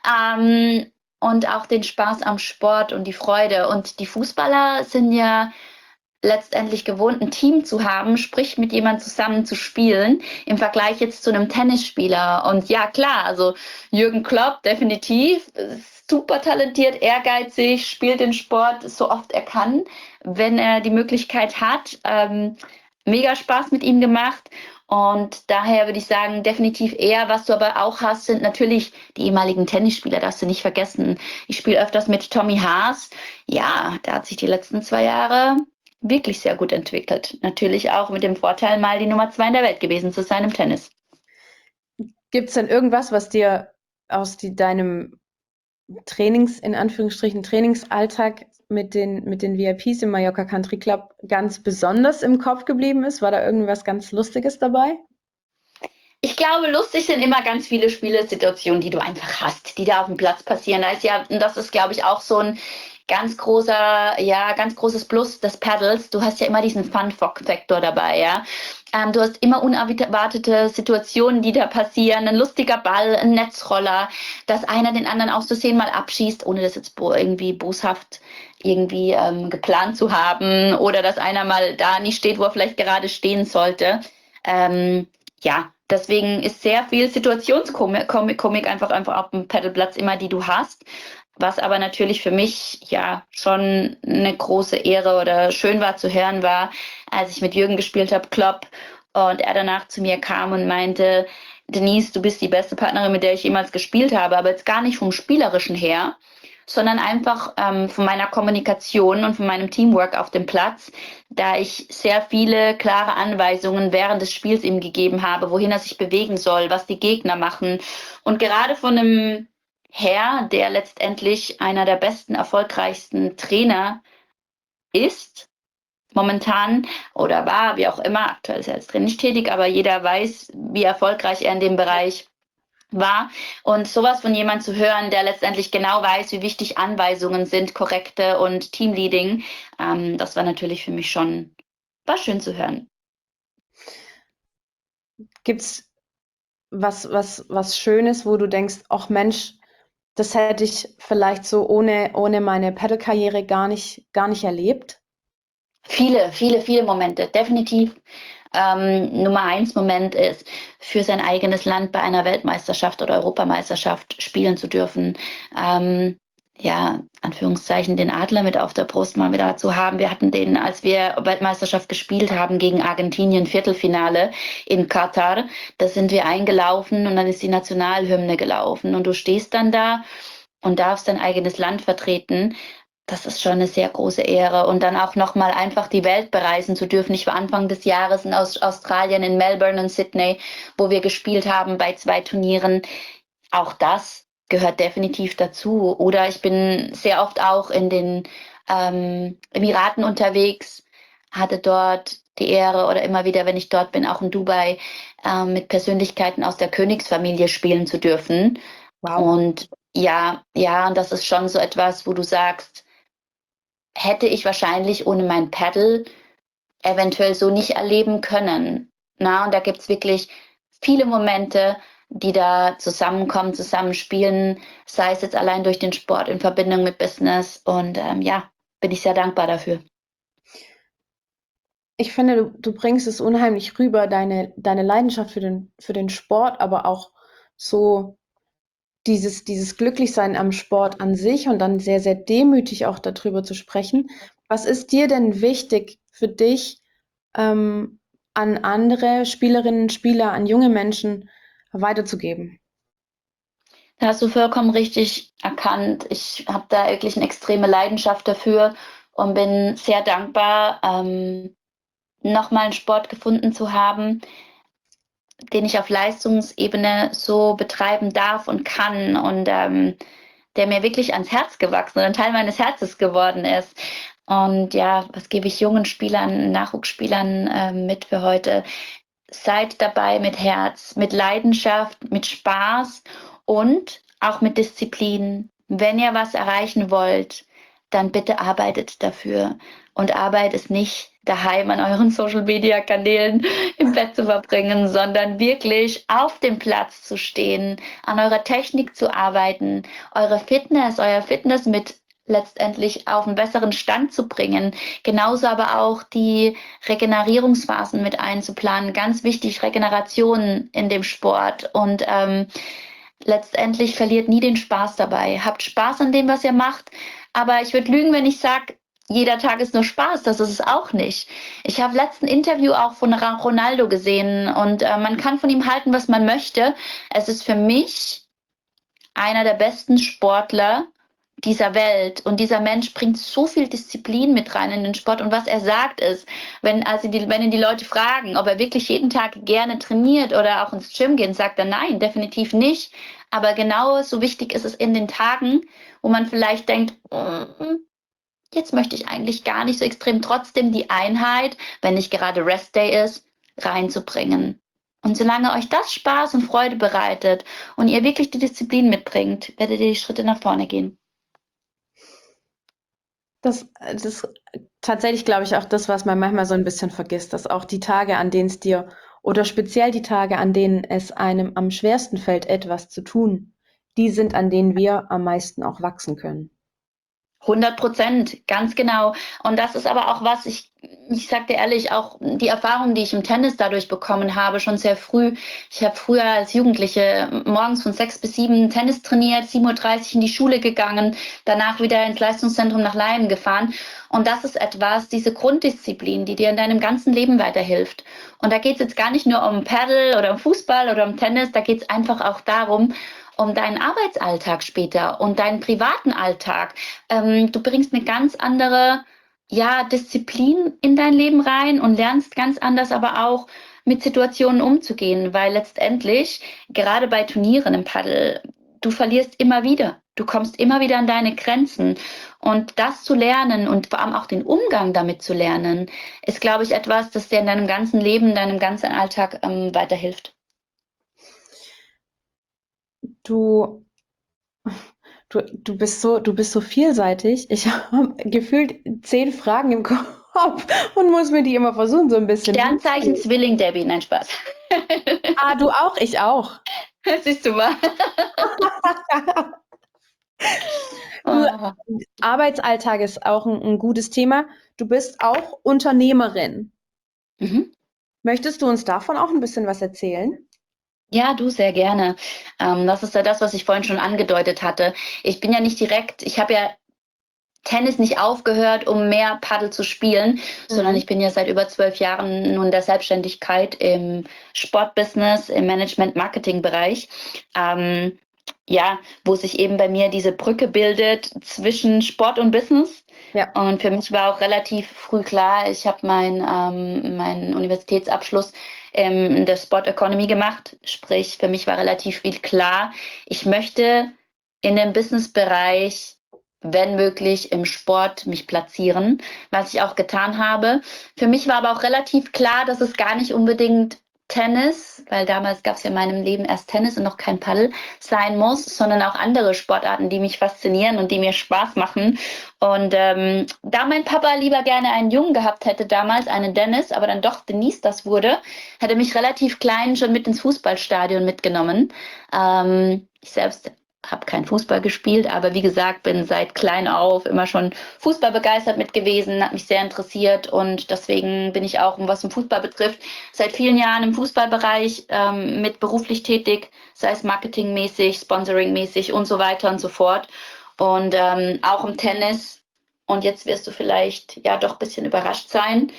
Und auch den Spaß am Sport und die Freude. Und die Fußballer sind ja letztendlich gewohnt, ein Team zu haben, sprich mit jemandem zusammen zu spielen, im Vergleich jetzt zu einem Tennisspieler. Und ja, klar, also Jürgen Klopp definitiv super talentiert, ehrgeizig, spielt den Sport so oft er kann, wenn er die Möglichkeit hat. mega Spaß mit ihm gemacht. Und daher würde ich sagen, definitiv eher. Was du aber auch hast, sind natürlich die ehemaligen Tennisspieler, darfst du nicht vergessen. Ich spiele öfters mit Tommy Haas. Ja, der hat sich die letzten 2 Jahre wirklich sehr gut entwickelt. Natürlich auch mit dem Vorteil, mal die Nummer 2 in der Welt gewesen zu sein im Tennis. Gibt es denn irgendwas, was dir aus deinem in Anführungsstrichen, Trainingsalltag mit den VIPs im Mallorca Country Club ganz besonders im Kopf geblieben ist? War da irgendwas ganz Lustiges dabei? Ich glaube, lustig sind immer ganz viele Spielesituationen, die du einfach hast, die da auf dem Platz passieren. Und das ist, glaube ich, auch so ein ganz großes Plus des Paddles. Du hast ja immer diesen Fun-Faktor dabei, ja. Du hast immer unerwartete Situationen, die da passieren. Ein lustiger Ball, ein Netzroller, dass einer den anderen aus Versehen mal abschießt, ohne das jetzt irgendwie boshaft irgendwie geplant zu haben. Oder dass einer mal da nicht steht, wo er vielleicht gerade stehen sollte. Ja, deswegen ist sehr viel Situationskomik einfach auf dem Paddleplatz immer, die du hast. Was aber natürlich für mich ja schon eine große Ehre oder schön war zu hören war, als ich mit Jürgen gespielt habe, Klopp, und er danach zu mir kam und meinte, Denise, du bist die beste Partnerin, mit der ich jemals gespielt habe, aber jetzt gar nicht vom Spielerischen her, sondern einfach von meiner Kommunikation und von meinem Teamwork auf dem Platz, da ich sehr viele klare Anweisungen während des Spiels ihm gegeben habe, wohin er sich bewegen soll, was die Gegner machen. Und gerade von einem Herr, der letztendlich einer der besten, erfolgreichsten Trainer ist, momentan oder war, wie auch immer, aktuell ist er als Trainer nicht tätig, aber jeder weiß, wie erfolgreich er in dem Bereich war. Und sowas von jemand zu hören, der letztendlich genau weiß, wie wichtig Anweisungen sind, korrekte und Teamleading, das war natürlich für mich schon, war schön zu hören. Gibt's was Schönes, wo du denkst, ach Mensch, das hätte ich vielleicht so ohne meine Paddle-Karriere gar nicht erlebt? Viele Momente, definitiv. Nummer 1 Moment ist, für sein eigenes Land bei einer Weltmeisterschaft oder Europameisterschaft spielen zu dürfen. Ja, Anführungszeichen, den Adler mit auf der Brust mal wieder zu haben. Wir hatten den, als wir Weltmeisterschaft gespielt haben gegen Argentinien, Viertelfinale in Katar. Da sind wir eingelaufen und dann ist die Nationalhymne gelaufen. Und du stehst dann da und darfst dein eigenes Land vertreten. Das ist schon eine sehr große Ehre. Und dann auch nochmal einfach die Welt bereisen zu dürfen. Ich war Anfang des Jahres in Australien, in Melbourne und Sydney, wo wir gespielt haben bei 2 Turnieren. Auch das gehört definitiv dazu. Oder ich bin sehr oft auch in den Emiraten unterwegs, hatte dort die Ehre oder immer wieder, wenn ich dort bin, auch in Dubai, mit Persönlichkeiten aus der Königsfamilie spielen zu dürfen. Wow. Und und das ist schon so etwas, wo du sagst, hätte ich wahrscheinlich ohne mein Paddle eventuell so nicht erleben können. Na, und da gibt's wirklich viele Momente, die da zusammenkommen, zusammenspielen, sei es jetzt allein durch den Sport in Verbindung mit Business. Und bin ich sehr dankbar dafür. Ich finde, du bringst es unheimlich rüber, deine Leidenschaft für den Sport, aber auch so dieses Glücklichsein am Sport an sich und dann sehr, sehr demütig auch darüber zu sprechen. Was ist dir denn wichtig für dich, an andere Spielerinnen und Spieler, an junge Menschen weiterzugeben? Da hast du vollkommen richtig erkannt. Ich habe da wirklich eine extreme Leidenschaft dafür und bin sehr dankbar, nochmal einen Sport gefunden zu haben, den ich auf Leistungsebene so betreiben darf und kann und der mir wirklich ans Herz gewachsen und ein Teil meines Herzens geworden ist. Und ja, was gebe ich jungen Spielern, Nachwuchsspielern mit für heute? Seid dabei mit Herz, mit Leidenschaft, mit Spaß und auch mit Disziplin. Wenn ihr was erreichen wollt, dann bitte arbeitet dafür. Und Arbeit ist nicht daheim an euren Social-Media-Kanälen im Bett zu verbringen, sondern wirklich auf dem Platz zu stehen, an eurer Technik zu arbeiten, euer Fitness mit letztendlich auf einen besseren Stand zu bringen. Genauso aber auch die Regenerierungsphasen mit einzuplanen. Ganz wichtig, Regeneration in dem Sport. Und letztendlich verliert nie den Spaß dabei. Habt Spaß an dem, was ihr macht. Aber ich würde lügen, wenn ich sage, jeder Tag ist nur Spaß, das ist es auch nicht. Ich habe letzten Interview auch von Ronaldo gesehen und man kann von ihm halten, was man möchte. Es ist für mich einer der besten Sportler dieser Welt. Und dieser Mensch bringt so viel Disziplin mit rein in den Sport. Und was er sagt ist, wenn ihn die Leute fragen, ob er wirklich jeden Tag gerne trainiert oder auch ins Gym geht, sagt er nein, definitiv nicht. Aber genau so wichtig ist es in den Tagen, wo man vielleicht denkt, jetzt möchte ich eigentlich gar nicht so extrem, trotzdem die Einheit, wenn nicht gerade Rest Day ist, reinzubringen. Und solange euch das Spaß und Freude bereitet und ihr wirklich die Disziplin mitbringt, werdet ihr die Schritte nach vorne gehen. Das ist tatsächlich, glaube ich, auch das, was man manchmal so ein bisschen vergisst, dass auch die Tage, an denen es dir oder speziell die Tage, an denen es einem am schwersten fällt, etwas zu tun, die sind, an denen wir am meisten auch wachsen können. 100%, ganz genau. Und das ist aber auch was, ich sag dir ehrlich, auch die Erfahrung, die ich im Tennis dadurch bekommen habe, schon sehr früh. Ich habe früher als Jugendliche morgens von 6 bis 7 Tennis trainiert, 7:30 Uhr in die Schule gegangen, danach wieder ins Leistungszentrum nach Leiden gefahren. Und das ist etwas, diese Grunddisziplin, die dir in deinem ganzen Leben weiterhilft. Und da geht es jetzt gar nicht nur um Paddle oder um Fußball oder um Tennis, da geht es einfach auch darum, um deinen Arbeitsalltag später und deinen privaten Alltag. Du bringst eine ganz andere, ja, Disziplin in dein Leben rein und lernst ganz anders aber auch mit Situationen umzugehen, weil letztendlich, gerade bei Turnieren im Paddel, du verlierst immer wieder. Du kommst immer wieder an deine Grenzen. Und das zu lernen und vor allem auch den Umgang damit zu lernen, ist, glaube ich, etwas, das dir in deinem ganzen Leben, deinem ganzen Alltag weiterhilft. Du, du bist so vielseitig. Ich habe gefühlt 10 Fragen im Kopf und muss mir die immer versuchen, so ein bisschen. Sternzeichen Zwilling, Debbie, nein, Spaß. Ah, du auch, ich auch. Siehst du mal. Du, Oh. Arbeitsalltag ist auch ein gutes Thema. Du bist auch Unternehmerin. Mhm. Möchtest du uns davon auch ein bisschen was erzählen? Ja, du, sehr gerne. Das ist ja das, was ich vorhin schon angedeutet hatte. Ich bin ja nicht direkt, ich habe ja Tennis nicht aufgehört, um mehr Paddel zu spielen, sondern Mhm. ich bin ja seit über 12 Jahren nun in der Selbstständigkeit im Sportbusiness, im Management-Marketing-Bereich. Ähm, ja, wo sich eben bei mir diese Brücke bildet zwischen Sport und Business. Ja. Und für mich war auch relativ früh klar, ich habe meinen Universitätsabschluss in der Sport Economy gemacht. Sprich, für mich war relativ viel klar, ich möchte in dem Businessbereich, wenn möglich, im Sport mich platzieren, was ich auch getan habe. Für mich war aber auch relativ klar, dass es gar nicht unbedingt Tennis, weil damals gab es ja in meinem Leben erst Tennis und noch kein Paddel, sein muss, sondern auch andere Sportarten, die mich faszinieren und die mir Spaß machen. Und da mein Papa lieber gerne einen Jungen gehabt hätte damals, einen Dennis, aber dann doch Denise das wurde, hat er mich relativ klein schon mit ins Fußballstadion mitgenommen. Ich selbst habe kein Fußball gespielt, aber wie gesagt, bin seit klein auf immer schon Fußball begeistert mit gewesen, hat mich sehr interessiert und deswegen bin ich auch, was den Fußball betrifft, seit vielen Jahren im Fußballbereich mit beruflich tätig, sei es marketingmäßig, sponsoringmäßig und so weiter und so fort. Und auch im Tennis. Und jetzt wirst du vielleicht ja doch ein bisschen überrascht sein.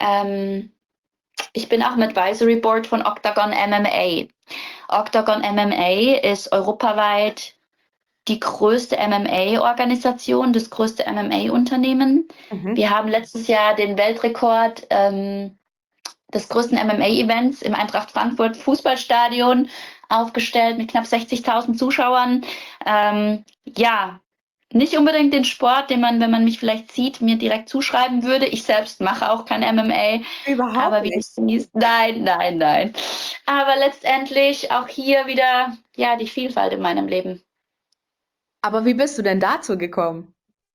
Ich bin auch im Advisory Board von Octagon MMA. Octagon MMA ist europaweit die größte MMA-Organisation, das größte MMA-Unternehmen. Mhm. Wir haben letztes Jahr den Weltrekord des größten MMA-Events im Eintracht Frankfurt Fußballstadion aufgestellt mit knapp 60.000 Zuschauern. Ja, nicht unbedingt den Sport, den man, wenn man mich vielleicht sieht, mir direkt zuschreiben würde. Ich selbst mache auch kein MMA. Überhaupt Aber wie nicht. es genießt, nein, nein, nein. Aber letztendlich auch hier wieder, ja, die Vielfalt in meinem Leben. Aber wie bist du denn dazu gekommen?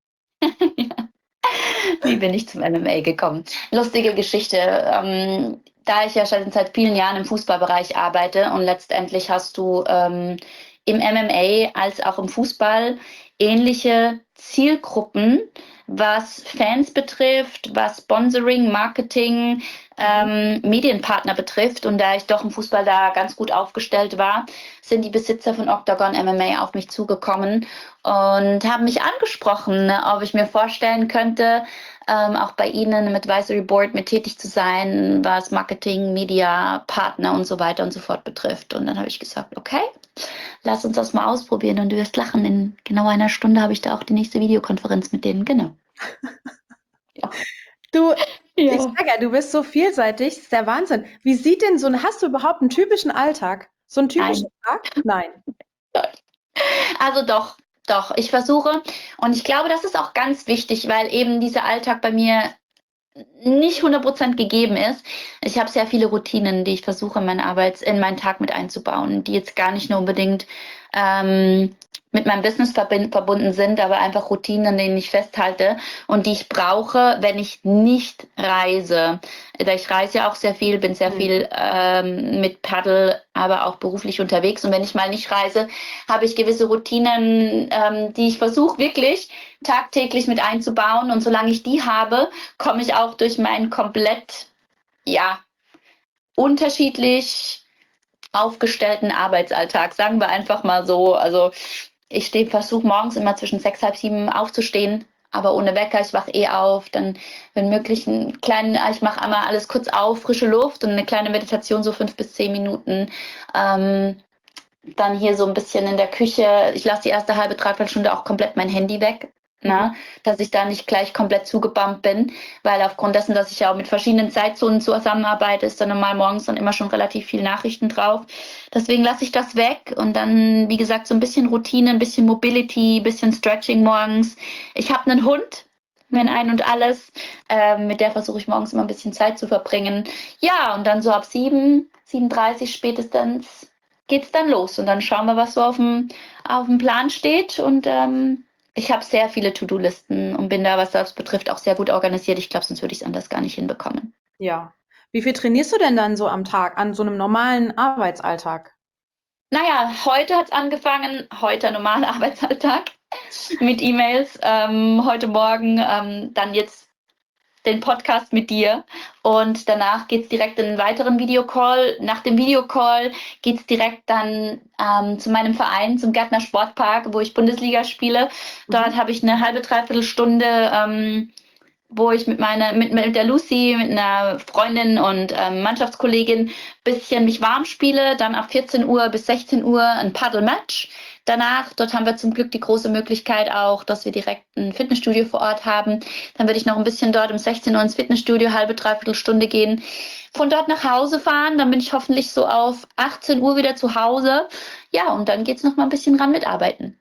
Wie bin ich zum MMA gekommen? Lustige Geschichte. Da ich ja schon seit vielen Jahren im Fußballbereich arbeite und letztendlich hast du im MMA als auch im Fußball ähnliche Zielgruppen, was Fans betrifft, was Sponsoring, Marketing, Medienpartner betrifft. Und da ich doch im Fußball da ganz gut aufgestellt war, sind die Besitzer von Octagon MMA auf mich zugekommen und haben mich angesprochen, ob ich mir vorstellen könnte, auch bei Ihnen im Advisory Board mit tätig zu sein, was Marketing, Media, Partner und so weiter und so fort betrifft. Und dann habe ich gesagt, okay, lass uns das mal ausprobieren und du wirst lachen. In genau einer Stunde habe ich da auch die nächste Videokonferenz mit denen. Genau. Ja. Du, ich Ja. sage ja, du bist so vielseitig, das ist der Wahnsinn. Wie sieht denn hast du überhaupt einen typischen Alltag? So einen typischen Tag? Nein. Also doch, doch. Ich versuche und ich glaube, das ist auch ganz wichtig, weil eben dieser Alltag bei mir nicht 100% gegeben ist. Ich habe sehr viele Routinen, die ich versuche in meinen Tag mit einzubauen, die jetzt gar nicht nur unbedingt mit meinem Business verbunden sind, aber einfach Routinen, an denen ich festhalte und die ich brauche, wenn ich nicht reise. Ich reise ja auch sehr viel, bin sehr viel mit Paddle, aber auch beruflich unterwegs. Und wenn ich mal nicht reise, habe ich gewisse Routinen, die ich versuche wirklich tagtäglich mit einzubauen. Und solange ich die habe, komme ich auch durch meinen komplett, ja, unterschiedlich aufgestellten Arbeitsalltag, sagen wir einfach mal so. Also ich versuche morgens immer zwischen 6, halb 7 aufzustehen, aber ohne Wecker. Ich wache auf, dann wenn möglich ich mache einmal alles kurz auf, frische Luft und eine kleine Meditation, so 5 bis 10 Minuten. Dann hier so ein bisschen in der Küche. Ich lasse die erste halbe, dreiviertel Stunde auch komplett mein Handy weg. Dass ich da nicht gleich komplett zugebombt bin, weil aufgrund dessen, dass ich ja auch mit verschiedenen Zeitzonen zusammenarbeite, ist dann normal morgens dann immer schon relativ viel Nachrichten drauf. Deswegen lasse ich das weg und dann, wie gesagt, so ein bisschen Routine, ein bisschen Mobility, ein bisschen Stretching morgens. Ich habe einen Hund, mein Ein und Alles, mit der versuche ich morgens immer ein bisschen Zeit zu verbringen. Ja, und dann so ab 7:30 spätestens geht's dann los und dann schauen wir, was so auf dem Plan steht und ich habe sehr viele To-Do-Listen und bin da, was das betrifft, auch sehr gut organisiert. Ich glaube, sonst würde ich es anders gar nicht hinbekommen. Ja. Wie viel trainierst du denn dann so am Tag, an so einem normalen Arbeitsalltag? Naja, heute hat es angefangen, heute normaler Arbeitsalltag mit E-Mails. Heute Morgen dann jetzt den Podcast mit dir und danach geht es direkt in einen weiteren Videocall. Nach dem Videocall geht es direkt dann zu meinem Verein, zum Gärtner Sportpark, wo ich Bundesliga spiele. Dort habe ich eine halbe, dreiviertel Stunde, wo ich mit der Lucy, mit einer Freundin und Mannschaftskollegin bisschen mich warm spiele. Dann ab 14 Uhr bis 16 Uhr ein Paddle-Match. Danach, dort haben wir zum Glück die große Möglichkeit auch, dass wir direkt ein Fitnessstudio vor Ort haben. Dann werde ich noch ein bisschen dort um 16 Uhr ins Fitnessstudio, halbe, dreiviertel Stunde gehen. Von dort nach Hause fahren, dann bin ich hoffentlich so auf 18 Uhr wieder zu Hause. Ja, und dann geht's noch mal ein bisschen ran mit Arbeiten.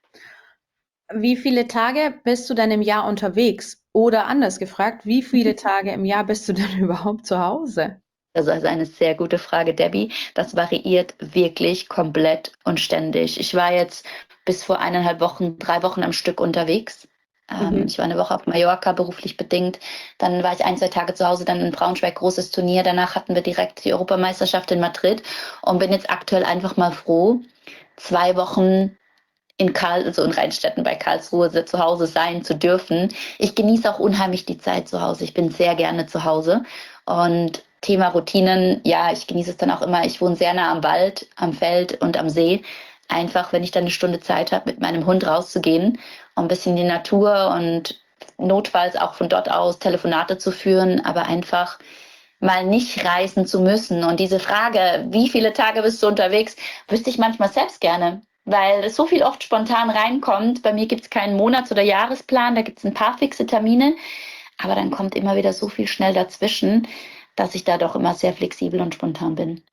Wie viele Tage bist du denn im Jahr unterwegs? Oder anders gefragt, wie viele Tage im Jahr bist du denn überhaupt zu Hause? Das ist eine sehr gute Frage, Debbie. Das variiert wirklich komplett und ständig. Ich war jetzt bis vor 1,5 Wochen, 3 Wochen am Stück unterwegs. Ich war eine Woche auf Mallorca, beruflich bedingt. Dann war ich 1, 2 Tage zu Hause, dann in Braunschweig, großes Turnier. Danach hatten wir direkt die Europameisterschaft in Madrid und bin jetzt aktuell einfach mal froh, 2 Wochen in Rheinstetten bei Karlsruhe zu Hause sein zu dürfen. Ich genieße auch unheimlich die Zeit zu Hause. Ich bin sehr gerne zu Hause und Thema Routinen, ja, ich genieße es dann auch immer. Ich wohne sehr nah am Wald, am Feld und am See. Einfach, wenn ich dann eine Stunde Zeit habe, mit meinem Hund rauszugehen, um ein bisschen die Natur und notfalls auch von dort aus Telefonate zu führen, aber einfach mal nicht reisen zu müssen. Und diese Frage, wie viele Tage bist du unterwegs, wüsste ich manchmal selbst gerne, weil es so viel oft spontan reinkommt. Bei mir gibt es keinen Monats- oder Jahresplan, da gibt es ein paar fixe Termine, aber dann kommt immer wieder so viel schnell dazwischen, dass ich da doch immer sehr flexibel und spontan bin.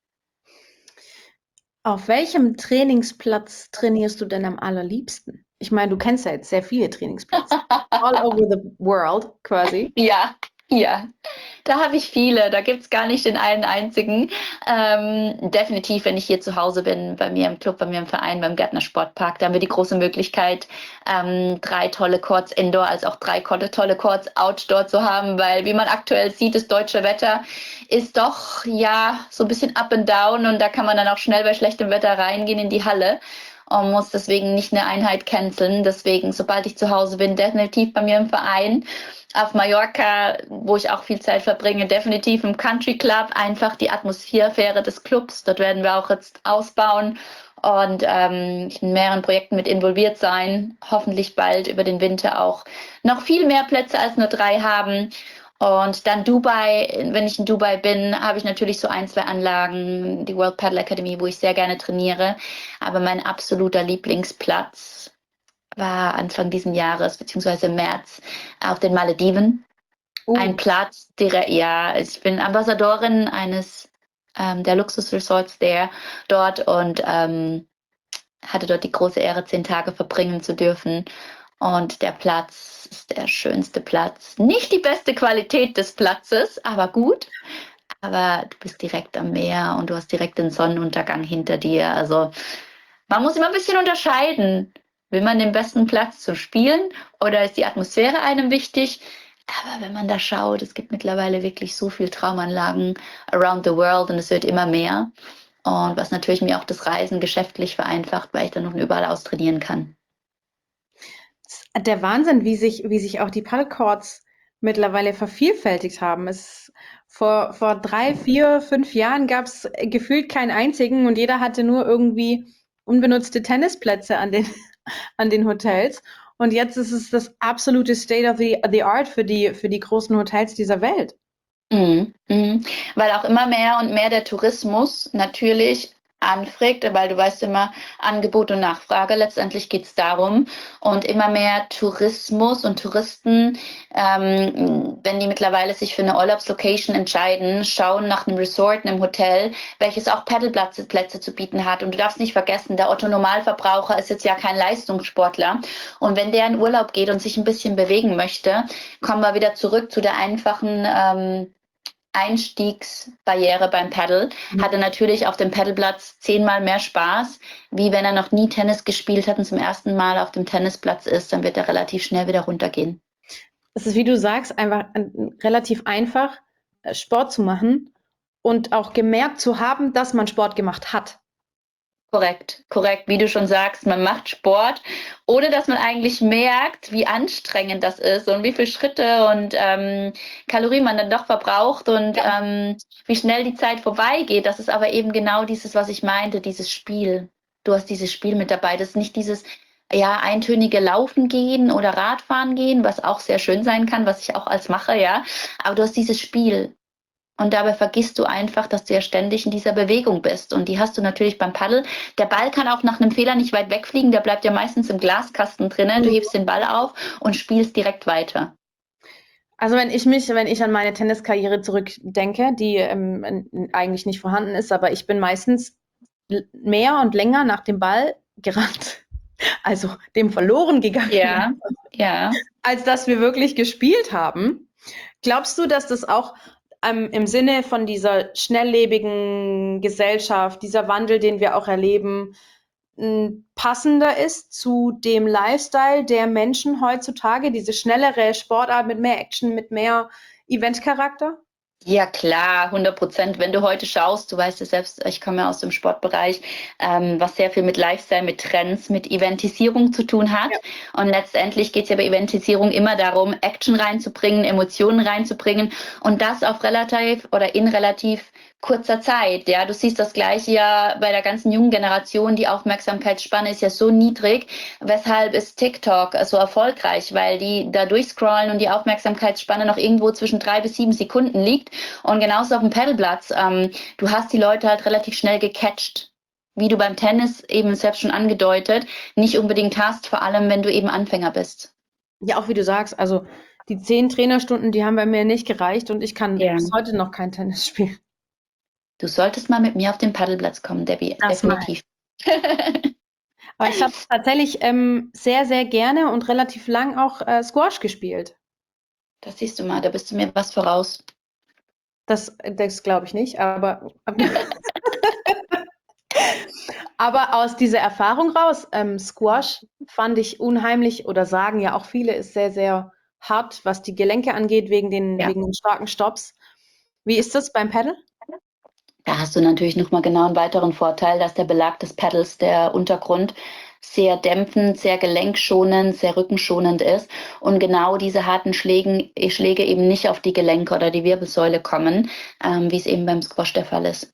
Auf welchem Trainingsplatz trainierst du denn am allerliebsten? Ich meine, du kennst ja jetzt sehr viele Trainingsplätze. All over the world quasi. Ja, ja. Da habe ich viele. Da gibt es gar nicht den einen einzigen. Definitiv, wenn ich hier zu Hause bin, bei mir im Club, bei mir im Verein, beim Gärtner Sportpark, da haben wir die große Möglichkeit, 3 tolle Courts Indoor als auch 3 tolle Courts Outdoor zu haben, weil wie man aktuell sieht, das deutsche Wetter ist doch ja so ein bisschen up and down und da kann man dann auch schnell bei schlechtem Wetter reingehen in die Halle. und muss deswegen nicht eine Einheit canceln. Deswegen, sobald ich zu Hause bin, definitiv bei mir im Verein. Auf Mallorca, wo ich auch viel Zeit verbringe, definitiv im Country Club, einfach die Atmosphäre des Clubs. Dort werden wir auch jetzt ausbauen und in mehreren Projekten mit involviert sein. Hoffentlich bald über den Winter auch noch viel mehr Plätze als nur 3 haben. Und dann Dubai, wenn ich in Dubai bin, habe ich natürlich so 1, 2 Anlagen, die World Padel Academy, wo ich sehr gerne trainiere. Aber mein absoluter Lieblingsplatz war Anfang diesen Jahres, beziehungsweise im März, auf den Malediven. Ein Platz, ja, ich bin Ambassadorin eines der Luxusresorts dort und hatte dort die große Ehre, 10 Tage verbringen zu dürfen. Und der Platz ist der schönste Platz. Nicht die beste Qualität des Platzes, aber gut. Aber du bist direkt am Meer und du hast direkt den Sonnenuntergang hinter dir. Also man muss immer ein bisschen unterscheiden. Will man den besten Platz zum Spielen oder ist die Atmosphäre einem wichtig? Aber wenn man da schaut, es gibt mittlerweile wirklich so viele Traumanlagen around the world und es wird immer mehr. Und was natürlich mir auch das Reisen geschäftlich vereinfacht, weil ich dann noch überall austrainieren kann. Der Wahnsinn, wie sich auch die Paddlecourts mittlerweile vervielfältigt haben. Vor 3, 4, 5 Jahren gab es gefühlt keinen einzigen und jeder hatte nur irgendwie unbenutzte Tennisplätze an den Hotels. Und jetzt ist es das absolute State of the Art für die großen Hotels dieser Welt. Mhm, mhm. Weil auch immer mehr und mehr der Tourismus natürlich anfragt, weil du weißt immer, Angebot und Nachfrage, letztendlich geht es darum. Und immer mehr Tourismus und Touristen, wenn die mittlerweile sich für eine Urlaubslocation entscheiden, schauen nach einem Resort, einem Hotel, welches auch Paddelplätze zu bieten hat. Und du darfst nicht vergessen, der Otto-Normalverbraucher ist jetzt ja kein Leistungssportler. Und wenn der in Urlaub geht und sich ein bisschen bewegen möchte, kommen wir wieder zurück zu der einfachen Einstiegsbarriere beim Paddle, hat er natürlich auf dem Paddleplatz 10-mal mehr Spaß, wie wenn er noch nie Tennis gespielt hat und zum ersten Mal auf dem Tennisplatz ist, dann wird er relativ schnell wieder runtergehen. Es ist, wie du sagst, einfach relativ einfach, Sport zu machen und auch gemerkt zu haben, dass man Sport gemacht hat. Korrekt, korrekt. Wie du schon sagst, man macht Sport, ohne dass man eigentlich merkt, wie anstrengend das ist und wie viele Schritte und Kalorien man dann doch verbraucht und wie schnell die Zeit vorbeigeht. Das ist aber eben genau dieses, was ich meinte, dieses Spiel. Du hast dieses Spiel mit dabei. Das ist nicht dieses eintönige Laufen gehen oder Radfahren gehen, was auch sehr schön sein kann, was ich auch als mache, ja. Aber du hast dieses Spiel. Und dabei vergisst du einfach, dass du ja ständig in dieser Bewegung bist. Und die hast du natürlich beim Paddel. Der Ball kann auch nach einem Fehler nicht weit wegfliegen. Der bleibt ja meistens im Glaskasten drinnen. Du hebst den Ball auf und spielst direkt weiter. Also wenn ich an meine Tenniskarriere zurückdenke, die eigentlich nicht vorhanden ist, aber ich bin meistens mehr und länger nach dem Ball gerannt, also dem verloren gegangen, Ja, ja. als dass wir wirklich gespielt haben. Glaubst du, dass das auch im Sinne von dieser schnelllebigen Gesellschaft, dieser Wandel, den wir auch erleben, passender ist zu dem Lifestyle der Menschen heutzutage, diese schnellere Sportart mit mehr Action, mit mehr Eventcharakter? Ja klar, 100%. Wenn du heute schaust, du weißt es selbst, ich komme ja aus dem Sportbereich, was sehr viel mit Lifestyle, mit Trends, mit Eventisierung zu tun hat. Ja. Und letztendlich geht es ja bei Eventisierung immer darum, Action reinzubringen, Emotionen reinzubringen und das auf relativ oder in relativ kurzer Zeit. Ja, du siehst das Gleiche ja bei der ganzen jungen Generation. Die Aufmerksamkeitsspanne ist ja so niedrig. Weshalb ist TikTok so erfolgreich? Weil die da durchscrollen und die Aufmerksamkeitsspanne noch irgendwo zwischen 3 bis 7 Sekunden liegt. Und genauso auf dem Paddleplatz. Du hast die Leute halt relativ schnell gecatcht. Wie du beim Tennis eben selbst schon angedeutet, nicht unbedingt hast, vor allem wenn du eben Anfänger bist. Ja, auch wie du sagst, also die 10 Trainerstunden, die haben bei mir nicht gereicht und ich kann bis heute noch kein Tennis spielen. Du solltest mal mit mir auf den Paddelplatz kommen, Debbie. Das definitiv. Aber ich habe tatsächlich sehr, sehr gerne und relativ lang auch Squash gespielt. Das siehst du mal, da bist du mir was voraus. Das glaube ich nicht, aber aber aus dieser Erfahrung raus, Squash fand ich unheimlich oder sagen ja auch viele, ist sehr, sehr hart, was die Gelenke angeht, wegen den starken Stops. Wie ist das beim Paddle? Da hast du natürlich noch mal genau einen weiteren Vorteil, dass der Belag des Paddles, der Untergrund, sehr dämpfend, sehr gelenkschonend, sehr rückenschonend ist und genau diese harten Schläge eben nicht auf die Gelenke oder die Wirbelsäule kommen, wie es eben beim Squash der Fall ist.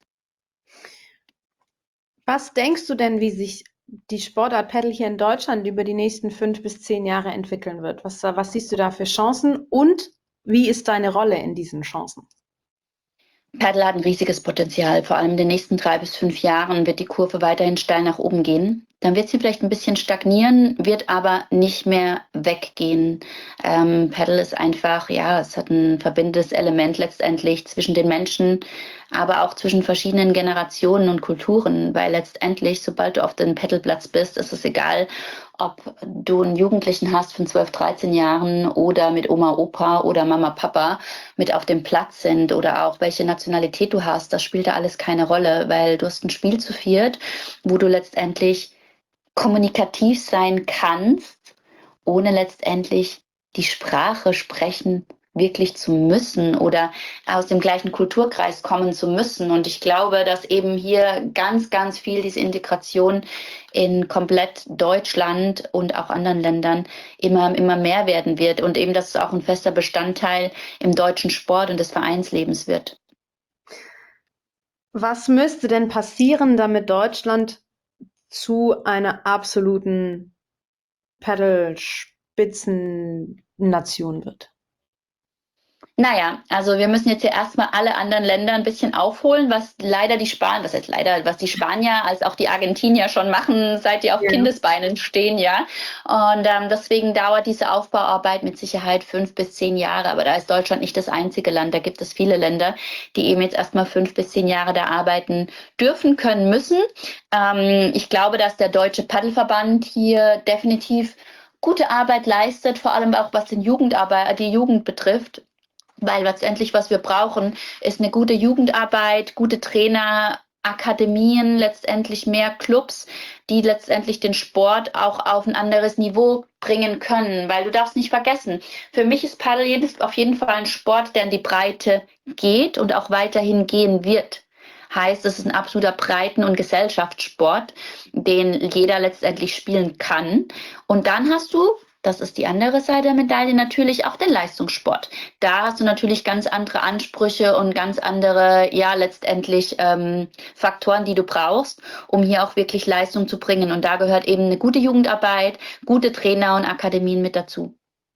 Was denkst du denn, wie sich die Sportart Paddle hier in Deutschland über die nächsten 5 bis 10 Jahre entwickeln wird? Was siehst du da für Chancen und wie ist deine Rolle in diesen Chancen? Paddle hat ein riesiges Potenzial. Vor allem in den nächsten 3 bis 5 Jahren wird die Kurve weiterhin steil nach oben gehen. Dann wird sie vielleicht ein bisschen stagnieren, wird aber nicht mehr weggehen. Paddle ist einfach, ja, es hat ein verbindendes Element letztendlich zwischen den Menschen, aber auch zwischen verschiedenen Generationen und Kulturen, weil letztendlich, sobald du auf dem Paddleplatz bist, ist es egal, ob du einen Jugendlichen hast von 12, 13 Jahren oder mit Oma, Opa oder Mama, Papa mit auf dem Platz sind oder auch welche Nationalität du hast, das spielt da alles keine Rolle, weil du hast ein Spiel zu viert, wo du letztendlich kommunikativ sein kannst, ohne letztendlich die Sprache sprechen wirklich zu müssen oder aus dem gleichen Kulturkreis kommen zu müssen. Und ich glaube, dass eben hier ganz, ganz viel diese Integration in komplett Deutschland und auch anderen Ländern immer mehr werden wird und eben, dass es auch ein fester Bestandteil im deutschen Sport und des Vereinslebens wird. Was müsste denn passieren, damit Deutschland zu einer absoluten Paddle-Spitzennation wird? Naja, also wir müssen jetzt ja erstmal alle anderen Länder ein bisschen aufholen, was leider was heißt leider, was die Spanier als auch die Argentinier schon machen, seit die auf Ja. Kindesbeinen stehen, ja. Und deswegen dauert diese Aufbauarbeit mit Sicherheit 5 bis 10 Jahre. Aber da ist Deutschland nicht das einzige Land. Da gibt es viele Länder, die eben jetzt erstmal 5 bis 10 Jahre da arbeiten dürfen, können, müssen. Ich glaube, dass der Deutsche Paddelverband hier definitiv gute Arbeit leistet, vor allem auch was die Jugend betrifft. Weil letztendlich, was wir brauchen, ist eine gute Jugendarbeit, gute Trainer, Akademien, letztendlich mehr Clubs, die letztendlich den Sport auch auf ein anderes Niveau bringen können. Weil du darfst nicht vergessen, für mich ist Paddle auf jeden Fall ein Sport, der in die Breite geht und auch weiterhin gehen wird. Heißt, es ist ein absoluter Breiten- und Gesellschaftssport, den jeder letztendlich spielen kann. Und dann hast du, das ist die andere Seite der Medaille, natürlich auch den Leistungssport. Da hast du natürlich ganz andere Ansprüche und ganz andere, ja, letztendlich Faktoren, die du brauchst, um hier auch wirklich Leistung zu bringen. Und da gehört eben eine gute Jugendarbeit, gute Trainer und Akademien mit dazu.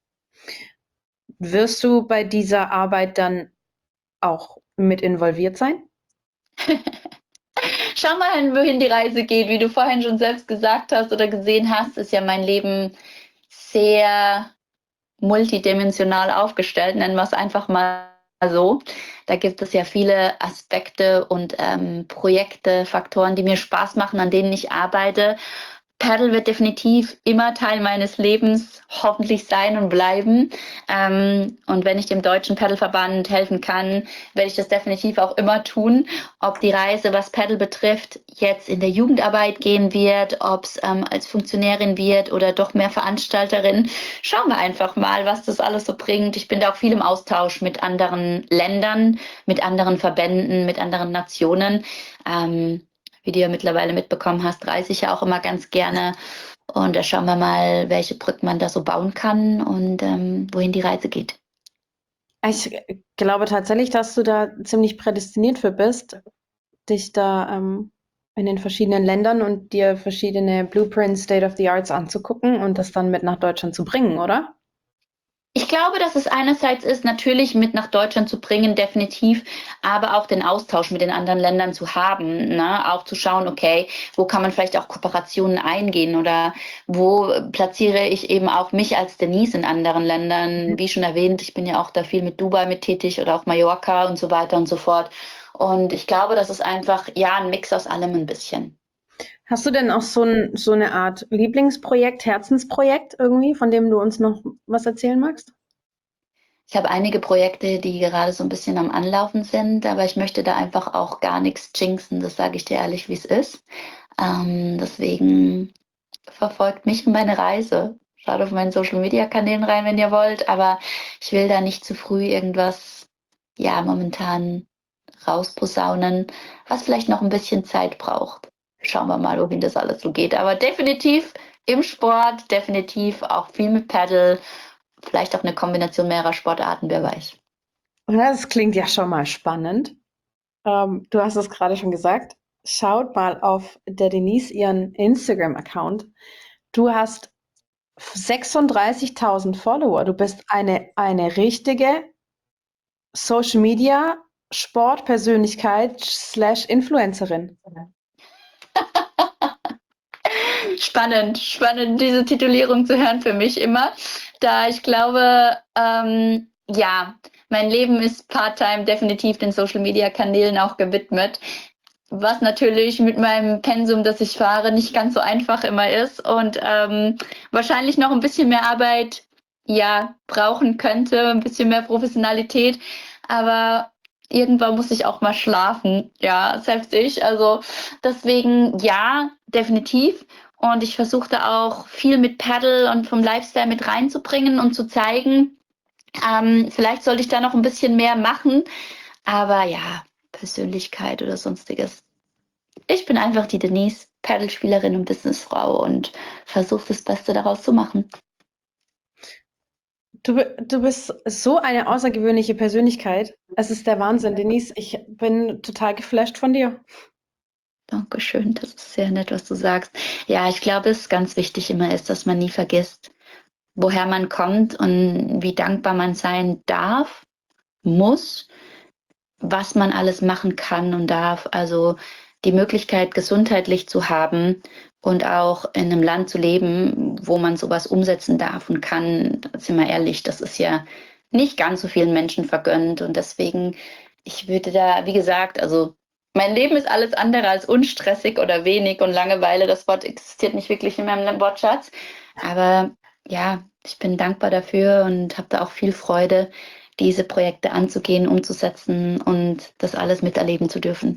Wirst du bei dieser Arbeit dann auch mit involviert sein? Schau mal hin, wohin die Reise geht. Wie du vorhin schon selbst gesagt hast oder gesehen hast, ist ja mein Leben sehr multidimensional aufgestellt, nennen wir es einfach mal so. Da gibt es ja viele Aspekte und Projekte, Faktoren, die mir Spaß machen, an denen ich arbeite. Paddle wird definitiv immer Teil meines Lebens hoffentlich sein und bleiben. Und wenn ich dem Deutschen Paddleverband helfen kann, werde ich das definitiv auch immer tun. Ob die Reise, was Paddle betrifft, jetzt in der Jugendarbeit gehen wird, ob es als Funktionärin wird oder doch mehr Veranstalterin. Schauen wir einfach mal, was das alles so bringt. Ich bin da auch viel im Austausch mit anderen Ländern, mit anderen Verbänden, mit anderen Nationen. Wie du ja mittlerweile mitbekommen hast, reise ich ja auch immer ganz gerne. Und da schauen wir mal, welche Brücken man da so bauen kann und wohin die Reise geht. Ich glaube tatsächlich, dass du da ziemlich prädestiniert für bist, dich da in den verschiedenen Ländern und dir verschiedene Blueprints, State of the Arts anzugucken und das dann mit nach Deutschland zu bringen, oder? Ich glaube, dass es einerseits ist, natürlich mit nach Deutschland zu bringen, definitiv, aber auch den Austausch mit den anderen Ländern zu haben, ne? Auch zu schauen, okay, wo kann man vielleicht auch Kooperationen eingehen oder wo platziere ich eben auch mich als Denise in anderen Ländern. Wie schon erwähnt, ich bin ja auch da viel mit Dubai mit tätig oder auch Mallorca und so weiter und so fort. Und ich glaube, das ist einfach, ja, ein Mix aus allem ein bisschen. Hast du denn auch so eine Art Lieblingsprojekt, Herzensprojekt irgendwie, von dem du uns noch was erzählen magst? Ich habe einige Projekte, die gerade so ein bisschen am Anlaufen sind, aber ich möchte da einfach auch gar nichts jinxen. Das sage ich dir ehrlich, wie es ist. Deswegen verfolgt mich und meine Reise. Schaut auf meinen Social-Media-Kanälen rein, wenn ihr wollt, aber ich will da nicht zu früh irgendwas, ja, momentan rausposaunen, was vielleicht noch ein bisschen Zeit braucht. Schauen wir mal, wohin das alles so geht. Aber definitiv im Sport, definitiv auch viel mit Paddle, vielleicht auch eine Kombination mehrerer Sportarten, wer weiß. Und das klingt ja schon mal spannend. Du hast es gerade schon gesagt. Schaut mal auf der Denise ihren Instagram-Account. Du hast 36.000 Follower. Du bist eine richtige Social Media Sportpersönlichkeit slash Influencerin. Spannend, diese Titulierung zu hören für mich immer, da ich glaube, ja, mein Leben ist part-time definitiv den Social-Media-Kanälen auch gewidmet, was natürlich mit meinem Pensum, das ich fahre, nicht ganz so einfach immer ist und wahrscheinlich noch ein bisschen mehr Arbeit, ja, brauchen könnte, ein bisschen mehr Professionalität, aber irgendwann muss ich auch mal schlafen, ja, selbst ich, also deswegen ja, definitiv. Und ich versuchte auch viel mit Paddle und vom Lifestyle mit reinzubringen und zu zeigen, vielleicht sollte ich da noch ein bisschen mehr machen. Aber ja, Persönlichkeit oder sonstiges. Ich bin einfach die Denise, Paddlespielerin und Businessfrau und versuche das Beste daraus zu machen. Du bist so eine außergewöhnliche Persönlichkeit. Es ist der Wahnsinn, Denise. Ich bin total geflasht von dir. Dankeschön, das ist sehr nett, was du sagst. Ja, ich glaube, es ist ganz wichtig immer ist, dass man nie vergisst, woher man kommt und wie dankbar man sein darf, muss, was man alles machen kann und darf. Also die Möglichkeit, gesundheitlich zu haben und auch in einem Land zu leben, wo man sowas umsetzen darf und kann, sind wir ehrlich, das ist ja nicht ganz so vielen Menschen vergönnt. Und deswegen, ich würde da, wie gesagt, also mein Leben ist alles andere als unstressig oder wenig und Langeweile. Das Wort existiert nicht wirklich in meinem Wortschatz. Aber ja, ich bin dankbar dafür und habe da auch viel Freude, diese Projekte anzugehen, umzusetzen und das alles miterleben zu dürfen.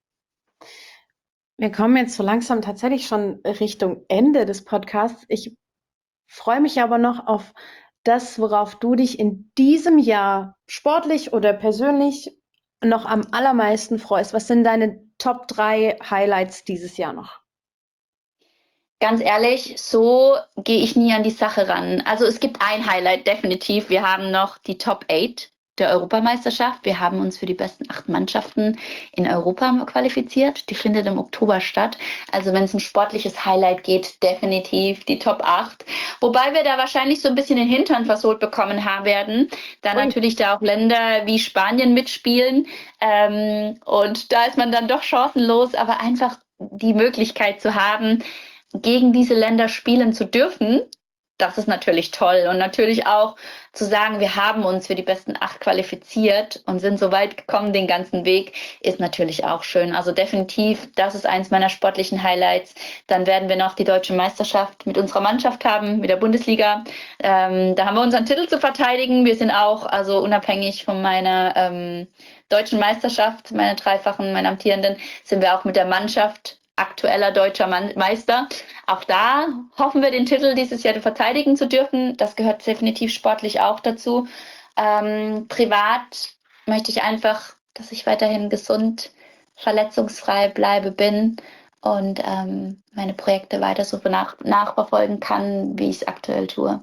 Wir kommen jetzt so langsam tatsächlich schon Richtung Ende des Podcasts. Ich freue mich aber noch auf das, worauf du dich in diesem Jahr sportlich oder persönlich noch am allermeisten freust. Was sind deine Top 3 Highlights dieses Jahr noch? Ganz ehrlich, so gehe ich nie an die Sache ran. Also es gibt ein Highlight definitiv. Wir haben noch die Top 8 der Europameisterschaft. Wir haben uns für die besten 8 Mannschaften in Europa qualifiziert. Die findet im Oktober statt. Also wenn es ein sportliches Highlight geht, definitiv die Top 8. Wobei wir da wahrscheinlich so ein bisschen den Hintern versohlt bekommen haben werden, da natürlich da auch Länder wie Spanien mitspielen. Und da ist man dann doch chancenlos, aber einfach die Möglichkeit zu haben, gegen diese Länder spielen zu dürfen, das ist natürlich toll. Und natürlich auch zu sagen, wir haben uns für die besten 8 qualifiziert und sind so weit gekommen den ganzen Weg, ist natürlich auch schön. Also definitiv, das ist eins meiner sportlichen Highlights. Dann werden wir noch die deutsche Meisterschaft mit unserer Mannschaft haben, mit der Bundesliga. Da haben wir unseren Titel zu verteidigen. Wir sind auch, also unabhängig von meiner deutschen Meisterschaft, meiner dreifachen, meiner amtierenden, sind wir auch mit der Mannschaft aktueller deutscher Meister. Auch da hoffen wir, den Titel dieses Jahr verteidigen zu dürfen. Das gehört definitiv sportlich auch dazu. Privat möchte ich einfach, dass ich weiterhin gesund, verletzungsfrei bleibe, bin und meine Projekte weiter so nachverfolgen kann, wie ich es aktuell tue.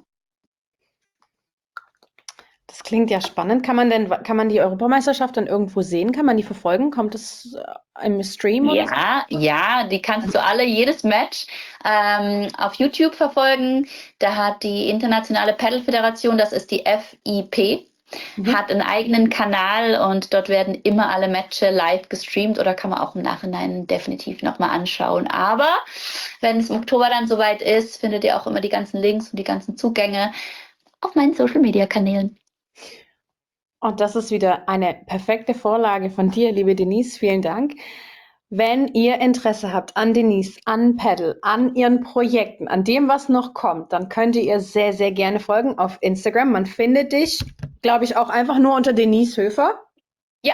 Das klingt ja spannend. Kann man die Europameisterschaft dann irgendwo sehen? Kann man die verfolgen? Kommt es im Stream oder so? Ja, die kannst du alle, jedes Match auf YouTube verfolgen. Da hat die Internationale Paddle Föderation, das ist die FIP, hat einen eigenen Kanal und dort werden immer alle Matches live gestreamt oder kann man auch im Nachhinein definitiv nochmal anschauen. Aber wenn es im Oktober dann soweit ist, findet ihr auch immer die ganzen Links und die ganzen Zugänge auf meinen Social Media Kanälen. Und das ist wieder eine perfekte Vorlage von dir, liebe Denise. Vielen Dank. Wenn ihr Interesse habt an Denise, an Paddle, an ihren Projekten, an dem, was noch kommt, dann könnt ihr ihr sehr, sehr gerne folgen auf Instagram. Man findet dich, glaube ich, auch einfach nur unter Denise Höfer. Ja,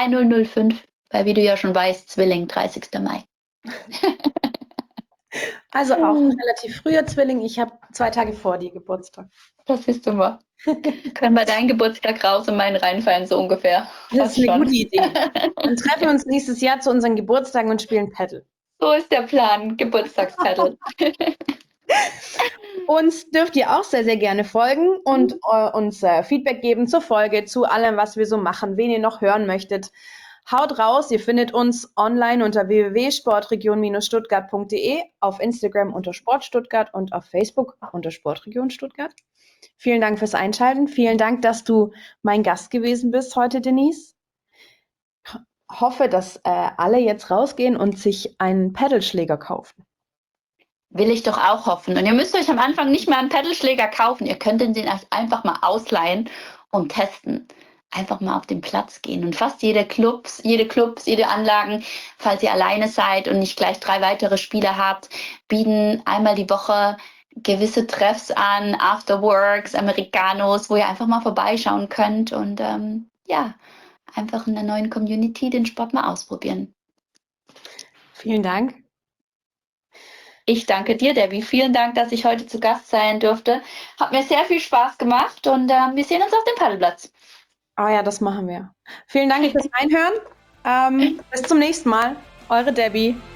Denise.höfer.3005, weil wie du ja schon weißt, Zwilling, 30. Mai. Also auch ein relativ früher Zwilling. Ich habe 2 Tage vor dir Geburtstag. Oh, Relativ früher Zwilling. Ich habe 2 Tage vor dir Geburtstag. das ist immer. Können wir deinen Geburtstag raus und meinen reinfallen, so ungefähr. Das ist Fast eine schon. gute Idee. Dann treffen wir uns nächstes Jahr zu unseren Geburtstagen und spielen Paddle. So ist der Plan, Geburtstagspaddle. Uns dürft ihr auch sehr, sehr gerne folgen und uns Feedback geben zur Folge, zu allem, was wir so machen, wen ihr noch hören möchtet. Haut raus, ihr findet uns online unter www.sportregion-stuttgart.de, auf Instagram unter Sportstuttgart und auf Facebook unter Sportregion Stuttgart. Vielen Dank fürs Einschalten. Vielen Dank, dass du mein Gast gewesen bist heute, Denise. Hoffe, dass alle jetzt rausgehen und sich einen Pedalschläger kaufen. Will ich doch auch hoffen. Und ihr müsst euch am Anfang nicht mal einen Pedalschläger kaufen. Ihr könnt den einfach mal ausleihen und testen. Einfach mal auf den Platz gehen. Und fast jede Clubs, jede Anlagen, falls ihr alleine seid und nicht gleich 3 weitere Spieler habt, bieten einmal die Woche gewisse Treffs an, Afterworks, Americanos, wo ihr einfach mal vorbeischauen könnt und einfach in der neuen Community den Sport mal ausprobieren. Vielen Dank. Ich danke dir, Debbie. Vielen Dank, dass ich heute zu Gast sein durfte. Hat mir sehr viel Spaß gemacht und wir sehen uns auf dem Paddelplatz. Oh ja, das machen wir. Vielen Dank fürs Reinhören. Bis zum nächsten Mal. Eure Debbie.